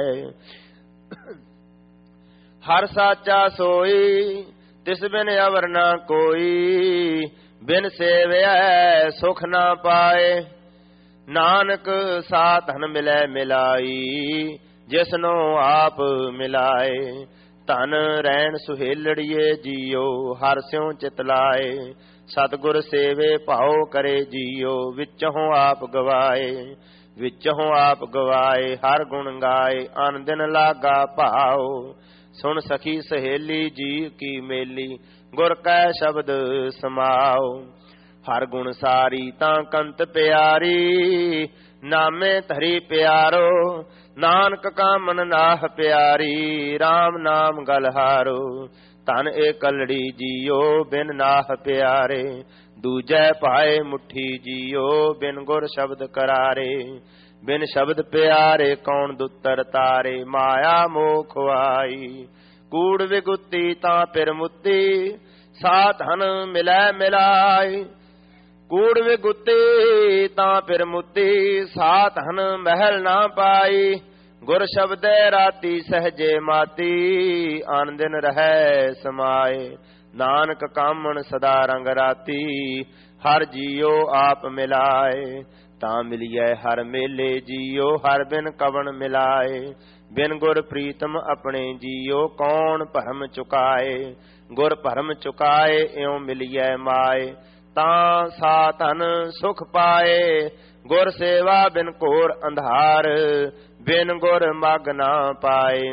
A: ਹਰ ਸਾਚਾ ਸੋਈ ਤਿਸ ਬਿਨ ਅਵਰ ਨਾ ਕੋਈ। ਬਿਨ ਸੇਵਿਐ ਸੁਖ ਨਾ ਪਾਏ। ਨਾਨਕ ਸਾਧਨ ਮਿਲੈ ਮਿਲਾਈ ਜਿਸਨੋ ਆਪ ਮਿਲਾਏ। ਧਨ ਰਹਿਣ ਸੁਹੇਲੜੀਏ ਜੀਓ ਹਰ ਸਿਉ ਚਿਤ ਲਾਏ। ਸਤਿਗੁਰ ਸੇਵੇ ਭਾਉ ਕਰੇ ਜੀਓ ਵਿੱਚੋਂ ਆਪ ਗਵਾਏ। ਵਿੱਚੋਂ ਆਪ ਗਵਾਏ ਹਰ ਗੁਣ ਗਾਏ ਅਨ ਦਿਨ ਲਾਗਾ ਭਾਉ। ਸੁਣ ਸਖੀ ਸਹੇਲੀ ਜੀ ਕੀ ਮੇਲੀ ਗੁਰ ਕੈ ਸ਼ਬਦ ਸਮਾਓ। ਹਰ ਗੁਣ ਸਾਰੀ ਤਾਂ ਕੰਤ ਪਿਆਰੀ ਨਾਮੇ ਧਰੀ ਪਿਆਰੋ। ਨਾਨਕ ਕਾਮਨ ਨਾਹ ਪਿਆਰੀ RAM ਨਾਮ ਗਲਹਾਰੋ। ਧਨ ਏ ਕਲੜੀ ਜੀਓ ਬਿਨ ਨਾਹ ਪਿਆਰੇ। ਦੂਜੈ ਭਾਏ ਮੁਠੀ ਜੀਓ ਬਿਨ ਗੁਰ ਸ਼ਬਦ ਕਰਾਰੇ। ਬਿਨ ਸ਼ਬਦ ਪਿਆਰੇ ਕੌਣ ਦੁੱਤਰ ਤਾਰੇ। ਮਾਇਆ ਮੋਹ ਖੁਆਈ ਕੂੜ ਵਿਗੁੱਤੀ ਤਾਂ ਪਿਰ ਮੁੱਤੀ। ਸਾਧਨ ਮਿਲੈ ਮਿਲਾਈ ਕੂੜ ਵਿਗੁੱਤੀ ਤਾਂ ਪਿਰ ਮੁੱਤੀ। ਸਾਧਨ ਮਹਿਲ ਨਾ ਪਾਈ ਗੁਰ ਸ਼ਬਦੈ ਰਾਤੀ ਸਹਜੇ ਮਾਤੀ। ਆਨ ਦਿਨ ਰਹੈ ਸਮਾਏ ਨਾਨਕ ਕਾਮਣ ਸਦਾ ਰੰਗ ਰਾਤੀ। ਹਰ ਜੀਓ ਆਪ ਮਿਲਾਏ ਤਾਂ ਮਿਲੀਐ ਹਰ ਮੇਲੇ ਜੀਓ ਹਰ ਬਿਨ ਕਵਣ ਮਿਲਾਏ। ਬਿਨ ਗੁਰ ਪ੍ਰੀਤਮ ਆਪਣੇ ਜੀਓ ਕੌਣ ਭਰਮ ਚੁਕਾਏ। ਗੁਰ ਭਰਮ ਚੁਕਾਏ ਇਉ ਮਿਲੀਐ ਮਾਏ ਤਾਂ ਸਾਧਨ ਸੁਖ ਪਾਏ। ਗੁਰ ਸੇਵਾ ਬਿਨ ਘੋਰ ਅੰਧਾਰ ਬਿਨ ਗੁਰ ਮਗ ਨਾ ਪਾਏ।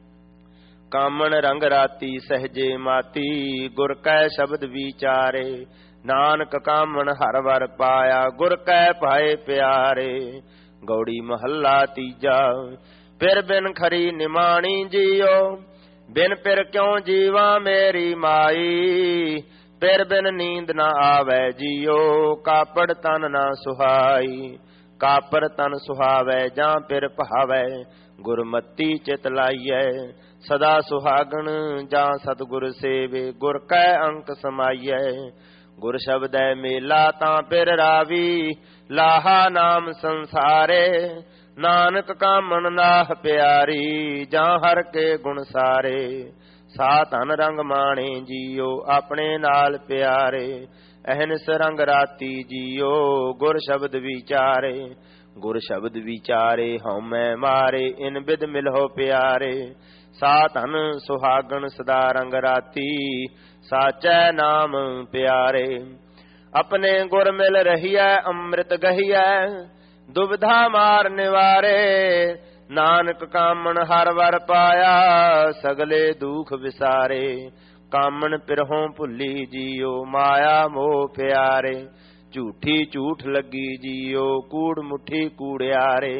A: ਕਾਮਣ ਰੰਗ ਰਾਤੀ ਸਹਜੇ ਮਾਤੀ ਗੁਰ ਕੈ ਸ਼ਬਦ ਵਿਚਾਰੇ। ਨਾਨਕ ਕਾਮਣ ਹਰ ਵਰ ਪਾਇਆ ਗੁਰ ਕੈ ਭਾਏ ਪਿਆਰੇ। ਗੌੜੀ ਮਹੱਲਾ ਤੀਜਾ। ਫਿਰ ਬਿਨ ਖਰੀ ਨਿਮਾਣੀ ਜੀਓ ਬਿਨ ਫਿਰ ਕਿਉ ਜੀਵਾ ਮੇਰੀ ਮਾਈ। ਫਿਰ ਬਿਨ ਨੀਂਦ ਨਾ ਆਵੈ ਜੀਓ ਕਾਪੜ ਤਨ ਨਾ ਸੁਹਾਈ। ਕਾਪੜ ਤਨ ਸੁਹਾਵੈ ਜਾਂ ਫਿਰ ਭਾਵੈ ਗੁਰਮਤੀ ਚਿਤ ਲਾਈਐ। ਸਦਾ ਸੁਹਾਗਣ ਜਾਂ ਸਤਿਗੁਰ ਸੇਵੇ ਗੁਰ ਕੈ ਅੰਕ ਸਮਾਈਐ। ਗੁਰ ਸ਼ਬਦੈ ਮੇਲਾ ਤਾਂ ਫਿਰ ਰਾਵੀ ਲਾਹਾ ਨਾਮ ਸੰਸਾਰੇ। ਨਾਨਕ ਕਾਮਣ ਨਾਹ ਪਿਆਰੀ ਜਾਂ ਹਰ ਕੇ ਗੁਣ ਸਾਰੇ। ਸਾਧਨ ਰੰਗ ਮਾਣੇ ਜੀਓ ਆਪਣੇ ਨਾਲ ਪਿਆਰੇ। ਅਹਨਿਸ ਰੰਗ ਰਾਤੀ ਜੀਓ ਗੁਰ ਸ਼ਬਦ ਵਿਚਾਰੇ। ਗੁਰ ਸ਼ਬਦ ਵਿਚਾਰੇ ਹਉਮੈ ਮਾਰੇ ਇਨ ਬਿਦ ਮਿਲਹੁ ਪਿਆਰੇ। ਸਾਧਨ ਸੁਹਾਗਣ ਸਦਾ ਰੰਗ ਰਾਤੀ ਸਾਚੈ ਨਾਮ ਪਿਆਰੇ। ਆਪਣੇ ਗੁਰ ਮਿਲ ਰਹੀਐ ਅੰਮ੍ਰਿਤ ਗਹੀਐ ਦੁਬਿਧਾ ਮਾਰ ਨਿਵਾਰੇ। ਨਾਨਕ ਕਾਮਣ ਹਰ ਵਰ ਪਾਇਆ ਸਗਲੇ ਦੁਖ ਵਿਸਾਰੇ। ਕਾਮਣ ਪਿਰਹੋਂ ਭੁੱਲੀ ਜੀਓ ਮਾਇਆ ਮੋਹ ਪਿਆਰੇ। ਝੂਠੀ ਝੂਠ ਲੱਗੀ ਜੀਓ ਕੂੜ ਮੁੱਠੀ ਕੂੜਿਆਰੇ।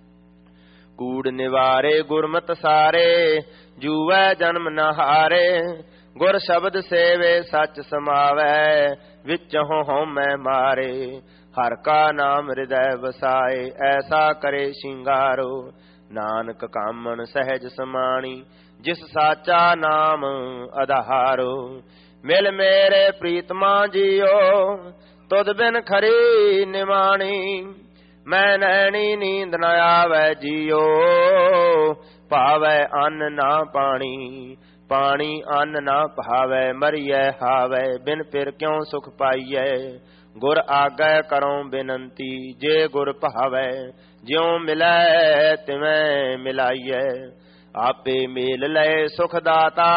A: ਕੂੜ ਨਿਵਾਰੇ ਗੁਰਮਤਿ ਸਾਰੇ ਜੂਵੈ ਜਨਮ ਨ ਹਾਰੇ। ਗੁਰ ਸ਼ਬਦ ਸੇਵੇ ਸੱਚ ਸਮਾਵੈ ਵਿੱਚੋਂ ਹਉਮੈ ਮਾਰੇ। ਹਰ ਕਾ ਨਾਮ ਹਿਰਦੈ ਵਸਾਏ ਐਸਾ ਕਰੇ ਸ਼ਿੰਗਾਰੋ। ਨਾਨਕ ਕਾਮਣ ਸਹਿਜ ਸਮਾਣੀ ਜਿਸ ਸਾਚਾ ਨਾਮ ਆਧਾਰੋ। ਮਿਲ ਮੇਰੇ ਪ੍ਰੀਤਮਾ ਜੀਓ ਤੁਧ ਬਿਨ ਖਰੀ ਨਿਮਾਣੀ। ਮੈਂ ਨੈਣੀ ਨੀਂਦ ਨ ਆਵੈ ਜੀਓ, ਭਾਵੈ ਅੰਨ ਨਾ ਪਾਣੀ, ਪਾਣੀ ਅੰਨ ਨਾ ਭਾਵੈ, ਮਰੀਐ ਹਾਵੈ, ਬਿਨ ਫਿਰ ਕਿਉ ਸੁਖ ਪਾਈਐ। ਗੁਰ ਆਗੈ ਕਰਉ ਬੇਨੰਤੀ, ਜੇ ਗੁਰ ਭਾਵੈ, ਜਿਉ ਮਿਲੈ ਤਿਵੇਂ ਮਿਲਾਈਐ। ਆਪੇ ਮੇਲ ਲਏ ਸੁਖ ਦਾਤਾ,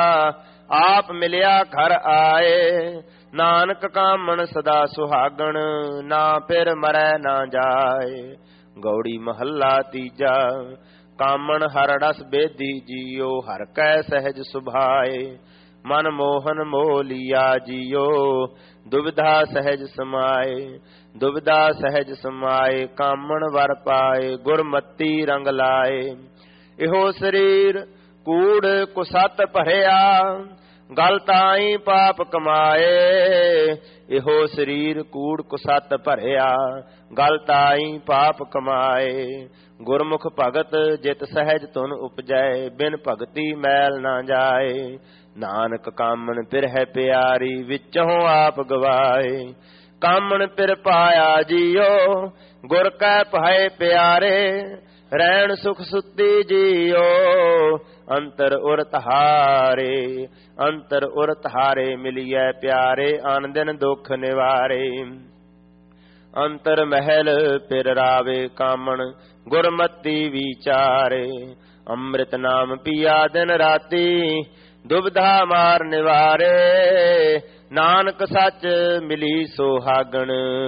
A: ਆਪ ਮਿਲਿਆ ਘਰ ਆਏ। ਨਾਨਕ ਕਾਮਣ ਸਦਾ ਸੁਹਾਗਣ, ਨਾ ਫਿਰ ਮਰੈ ਨਾ ਜਾਏ। ਗੌੜੀ ਮਹੱਲਾ ਤੀਜਾ। ਕਾਮਣ ਹਰ ਰਸ ਬੇਦੀ ਜੀਓ, ਹਰ ਕੈ ਸਹਿਜ ਸੁਭਾਏ। ਮਨ ਮੋਹਨ ਮੋਹ ਲੀਆ ਜੀਓ, ਦੁਬਿਧਾ ਸਹਿਜ ਸਮਾਏ। ਦੁਬਿਧਾ ਸਹਿਜ ਸਮਾਏ, ਕਾਮਣ ਵਰ ਪਾਏ, ਗੁਰਮਤੀ ਰੰਗ ਲਾਏ। ਇਹੋ ਸਰੀਰ ਕੂੜ ਕੁਸਤ ਭਰਿਆ, ਗਲ ਤਾਈ ਪਾਪ ਕਮਾਏ। ਇਹੋ ਸਰੀਰ ਕੂੜ ਕੁਸਤ ਭਰਿਆ, ਗਲ ਤਾਈ ਪਾਪ ਕਮਾਏ। ਗੁਰਮੁਖ ਭਗਤ ਜਿਤ ਸਹਿਜ ਤੁਨ ਉਪਜੈ, ਬਿਨ ਭਗਤੀ ਮੈਲ ਨਾ ਜਾਏ। ਨਾਨਕ ਕਾਮਣ ਫਿਰ ਹੈ ਪਿਆਰੀ, ਵਿੱਚੋਂ ਆਪ ਗਵਾਏ। ਕਾਮਣ ਫਿਰ ਪਾਇਆ ਜੀਓ, ਗੁਰ ਕੈ ਭਾਏ ਪਿਆਰੇ। ਰਹਿਣ ਸੁਖ ਸੁੱਤੀ ਜੀਓ, ਅੰਤਰ ਉਰ ਤਹਾਰੇ। ਅੰਤਰ ਉਰ ਤਹਾਰੇ ਮਿਲੀਐ ਪਿਆਰੇ, ਆਨ ਦਿਨ ਦੁਖ ਨਿਵਾਰੇ। ਅੰਤਰ ਮਹਿਲ ਫਿਰ ਰਾਵੇ ਕਾਮਣ, ਗੁਰਮਤੀ ਵਿਚਾਰੇ। ਅੰਮ੍ਰਿਤ ਨਾਮ ਪੀਆ ਦਿਨ ਰਾਤੀ, ਦੁਬਿਧਾ ਮਾਰ ਨਿਵਾਰੇ। ਨਾਨਕ ਸੱਚ ਮਿਲੀ ਸੁਹਾਗਣ,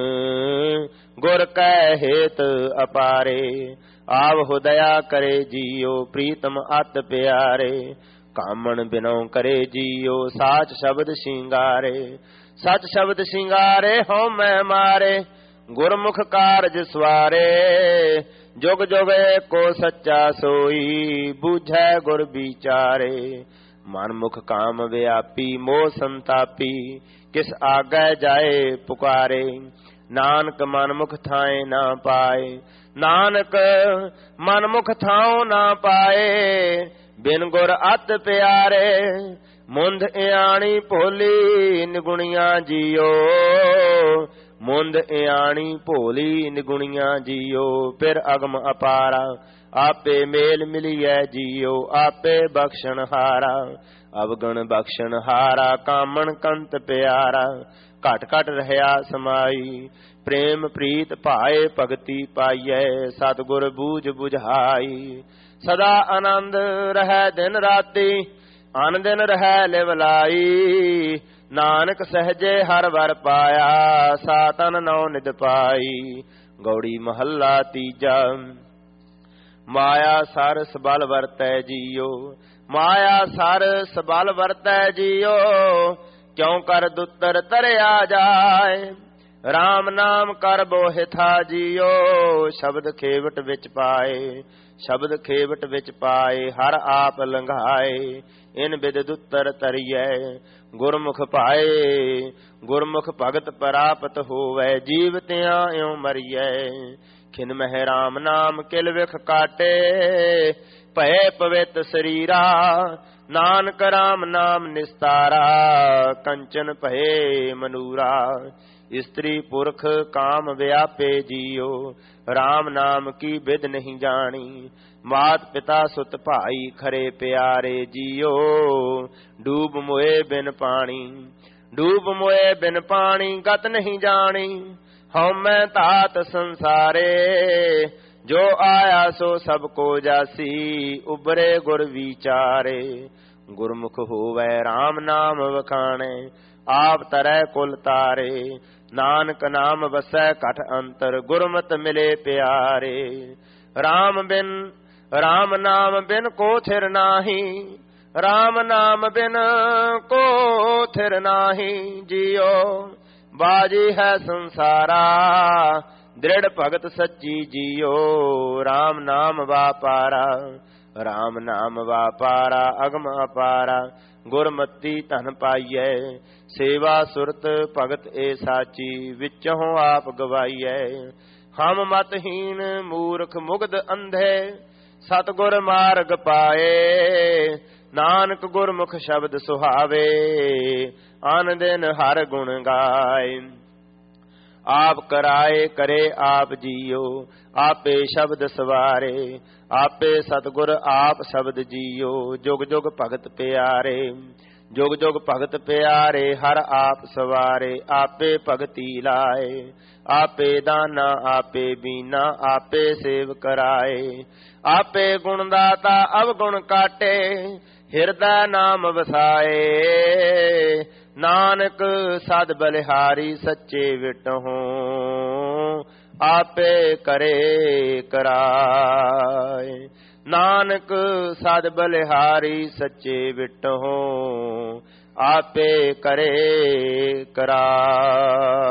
A: ਗੁਰ ਕੈ ਹੇਤ ਅਪਾਰੇ। ਆਵਹੁ ਦਇਆ ਕਰੇ ਜੀਓ, ਪ੍ਰੀਤਮ ਅਤ ਪਿਆਰੇ। ਕਾਮਣ ਬਿਨਉ ਕਰੇ ਜੀਓ, ਸਾਚ ਸ਼ਬਦ ਸ਼ਿੰਗਾਰੇ। ਸਚ ਸ਼ਬਦ ਸ਼ਿੰਗਾਰੇ ਹਉ ਮੈਂ ਮਾਰੇ, ਗੁਰਮੁਖ ਕਾਰਜ ਸਵਾਰੇ। ਜੁਗ ਜੁਗ ਏਕੋ ਸੱਚਾ ਸੋਈ, ਬੂਝੈ ਗੁਰ ਵਿਚਾਰੇ। ਮਨ ਮੁਖ ਕਾਮ ਵਿਆਪੀ, ਮੋਹ ਸੰਤਾਪੀ, ਕਿਸ ਆਗੈ ਜਾਏ ਪੁਕਾਰੇ। ਨਾਨਕ ਮਨ ਮੁਖ ਥਾਏ ਨਾ ਪਾਏ, ਨਾਨਕ ਮਨ ਮੁਖ ਥਾਉ ਨਾ ਪਾਏ। ਬਿਨ ਗੁਰ ਅਤ ਪਿਆਰੇ, ਮੁੰਦ ਇਆਣੀ ਭੋਲੀ ਨਿਗੁਣੀਆਂ ਜੀਓ। ਮੁੰਦ ਇਆਣੀ ਭੋਲੀ ਨਿਗੁਣੀਆਂ ਜੀਓ। ਫਿਰ ਅਗਮ ਅਪਾਰਾ, ਆਪੇ ਮੇਲ ਮਿਲੀਐ ਜੀਓ। ਆਪੇ ਬਖਸ਼ਣ ਹਾਰਾ, ਅਵਗਣ ਬਖਸ਼ਣ ਹਾਰਾ। ਕਾਮਣ ਕੰਤ ਪਿਆਰਾ, ਘਟ ਘਟ ਰਹਿਆ ਸਮਾਈ। ਪ੍ਰੇਮ ਪ੍ਰੀਤ ਭਾਏ ਭਗਤੀ ਪਾਈਐ, ਸਤਿਗੁਰ ਬੂਝ ਬੁਝਾਈ। ਸਦਾ ਆਨੰਦ ਰਹਿ ਦਿਨ ਰਾਤੀ, ਅਨ ਦਿਨ ਰਹਿ ਲਿਵਲਾਈ। ਨਾਨਕ ਸਹਜੇ ਹਰ ਵਰ ਪਾਇਆ, ਸਾ ਤਨ ਨਉ ਨਿਧ ਪਾਈ। ਗੌੜੀ ਮਹੱਲਾ ਤੀਜਾ। ਮਾਇਆ ਸਰ ਸਬਲ ਵਰਤੈ ਜੀਓ, ਮਾਇਆ ਸਰ ਸਬਲ ਵਰਤੈ ਜੀਓ। ਕਿਉ ਕਰ ਦੁੱਤਰ ਤਰਿਆ ਜਾਏ, ਰਾਮ ਨਾਮ ਕਰ ਬੋਹਿਥਾ ਜੀਓ। ਸ਼ਬਦ ਖੇਵਟ ਵਿੱਚ ਪਾਏ, ਸ਼ਬਦ ਖੇਵਟ ਵਿੱਚ ਪਾਏ। ਹਰ ਆਪ ਲੰਘਾਏ, ਇਨ ਬਿਦ ਦੁੱਤਰ ਤਰੀਐ। ਗੁਰਮੁਖ ਪਾਏ, ਗੁਰਮੁਖ ਭਗਤ ਪ੍ਰਾਪਤ ਹੋਵੈ। ਜੀਵਤਿਆਂ ਇਉ ਮਰੀਐ, ਖਿਨ ਮਹਿ ਰਾਮ ਨਾਮ ਕਿਲ ਵਿਖ ਕਾਟੇ। ਭਏ ਪਵਿੱਤ ਸਰੀਰਾ, ਨਾਨਕ ਰਾਮ ਨਾਮ ਨਿਸਤਾਰਾ। ਕੰਚਨ ਭਏ ਮਨੂਰਾ, ਇਸਤਰੀ ਪੁਰਖ ਕਾਮ ਵਿਆਪੇ ਜੀਓ। ਰਾਮ ਨਾਮ ਕੀ ਬਿਦ ਨਹੀਂ ਜਾਣੀ, ਮਾਤ ਪਿਤਾ ਸੁਤ ਭਾਈ ਖਰੇ ਪਿਆਰੇ ਜੀਓ। ਡੂਬ ਮੋਏ ਬਿਨ ਪਾਣੀ, ਡੂਬ ਮੋਏ ਬਿਨ ਪਾਣੀ, ਗਤ ਨਹੀਂ ਜਾਣੀ। ਹਉ ਮੈਂ ਧਾਤ ਸੰਸਾਰੇ, ਜੋ ਆਇਆ ਸੋ ਸਭ ਕੋ ਜਾਸੀ। ਉਬਰੇ ਗੁਰ ਵਿਚਾਰੇ, ਗੁਰਮੁਖ ਹੋਵੈ ਰਾਮ ਨਾਮ ਵਖਾਣੇ। ਆਪ ਤਰੈ ਕੁਲ ਤਾਰੇ, ਨਾਨਕ ਨਾਮ ਵਸੈ ਘਟ ਅੰਤਰ। ਗੁਰਮਤਿ ਮਿਲੇ ਪਿਆਰੇ। ਰਾਮ ਨਾਮ ਬਿਨ ਕੋ ਥਿਰ ਨਾਹੀ, ਰਾਮ ਨਾਮ ਬਿਨ ਕੋ ਥਿਰ ਨਾਹੀ ਜੀਓ। ਬਾਜੀ ਹੈ ਸੰਸਾਰਾ, ਦ੍ਰਿੜ ਭਗਤ ਸੱਚੀ ਜੀਓ। ਰਾਮ ਨਾਮ ਵਾਪਾਰਾ, ਰਾਮ ਨਾਮ ਵਾਪਾਰਾ। ਅਗਮ ਅਪਾਰਾ, ਗੁਰਮਤੀ ਧਨ ਪਾਈਐ। ਸੇਵਾ ਸੁਰਤ ਭਗਤ ਏ ਸਾਚੀ, ਵਿੱਚੋਂ ਆਪ ਗਵਾਈਐ। ਹਮ ਮਤਹੀਨ ਮੂਰਖ ਮੁਗਧ ਅੰਧੇ, ਸਤਿਗੁਰ ਮਾਰਗ ਪਾਏ। ਨਾਨਕ ਗੁਰਮੁਖ ਸ਼ਬਦ ਸੁਹਾਵੇ, ਆਨ ਦਿਨ ਹਰ ਗੁਣ ਗਾਏ। ਆਪ ਕਰਾਏ ਕਰੇ ਆਪ ਜੀਓ, ਆਪੇ ਸ਼ਬਦ ਸਵਾਰੇ, ਆਪੇ ਸਤਿਗੁਰ ਆਪ ਸ਼ਬਦ ਜੀਓ, ਜੁਗ ਜੁਗ ਭਗਤ ਪਿਆਰੇ, ਜੁਗ ਜੁਗ ਭਗਤ ਪਿਆਰੇ, ਹਰ ਆਪ ਸਵਾਰੇ, ਆਪੇ ਭਗਤੀ ਲਾਏ, ਆਪੇ ਦਾਨਾ ਆਪੇ ਬੀਨਾ, ਆਪੇ ਸੇਵ ਕਰਾਏ, ਆਪੇ ਗੁਣ ਦਾਤਾ ਅਵਗੁਣ ਕਾਟੇ, ਹਿਰਦੈ ਨਾਮ ਵਸਾਏ, ਨਾਨਕ ਸਦ ਬਲਿਹਾਰੀ ਸੱਚੇ ਵਿਟਹੁ, ਆਪੇ ਕਰੇ ਕਰਾਏ, ਨਾਨਕ ਸਦ ਬਲਿਹਾਰੀ ਸੱਚੇ ਵਿਟਹੁ, ਆਪੇ ਕਰੇ ਕਰਾਏ।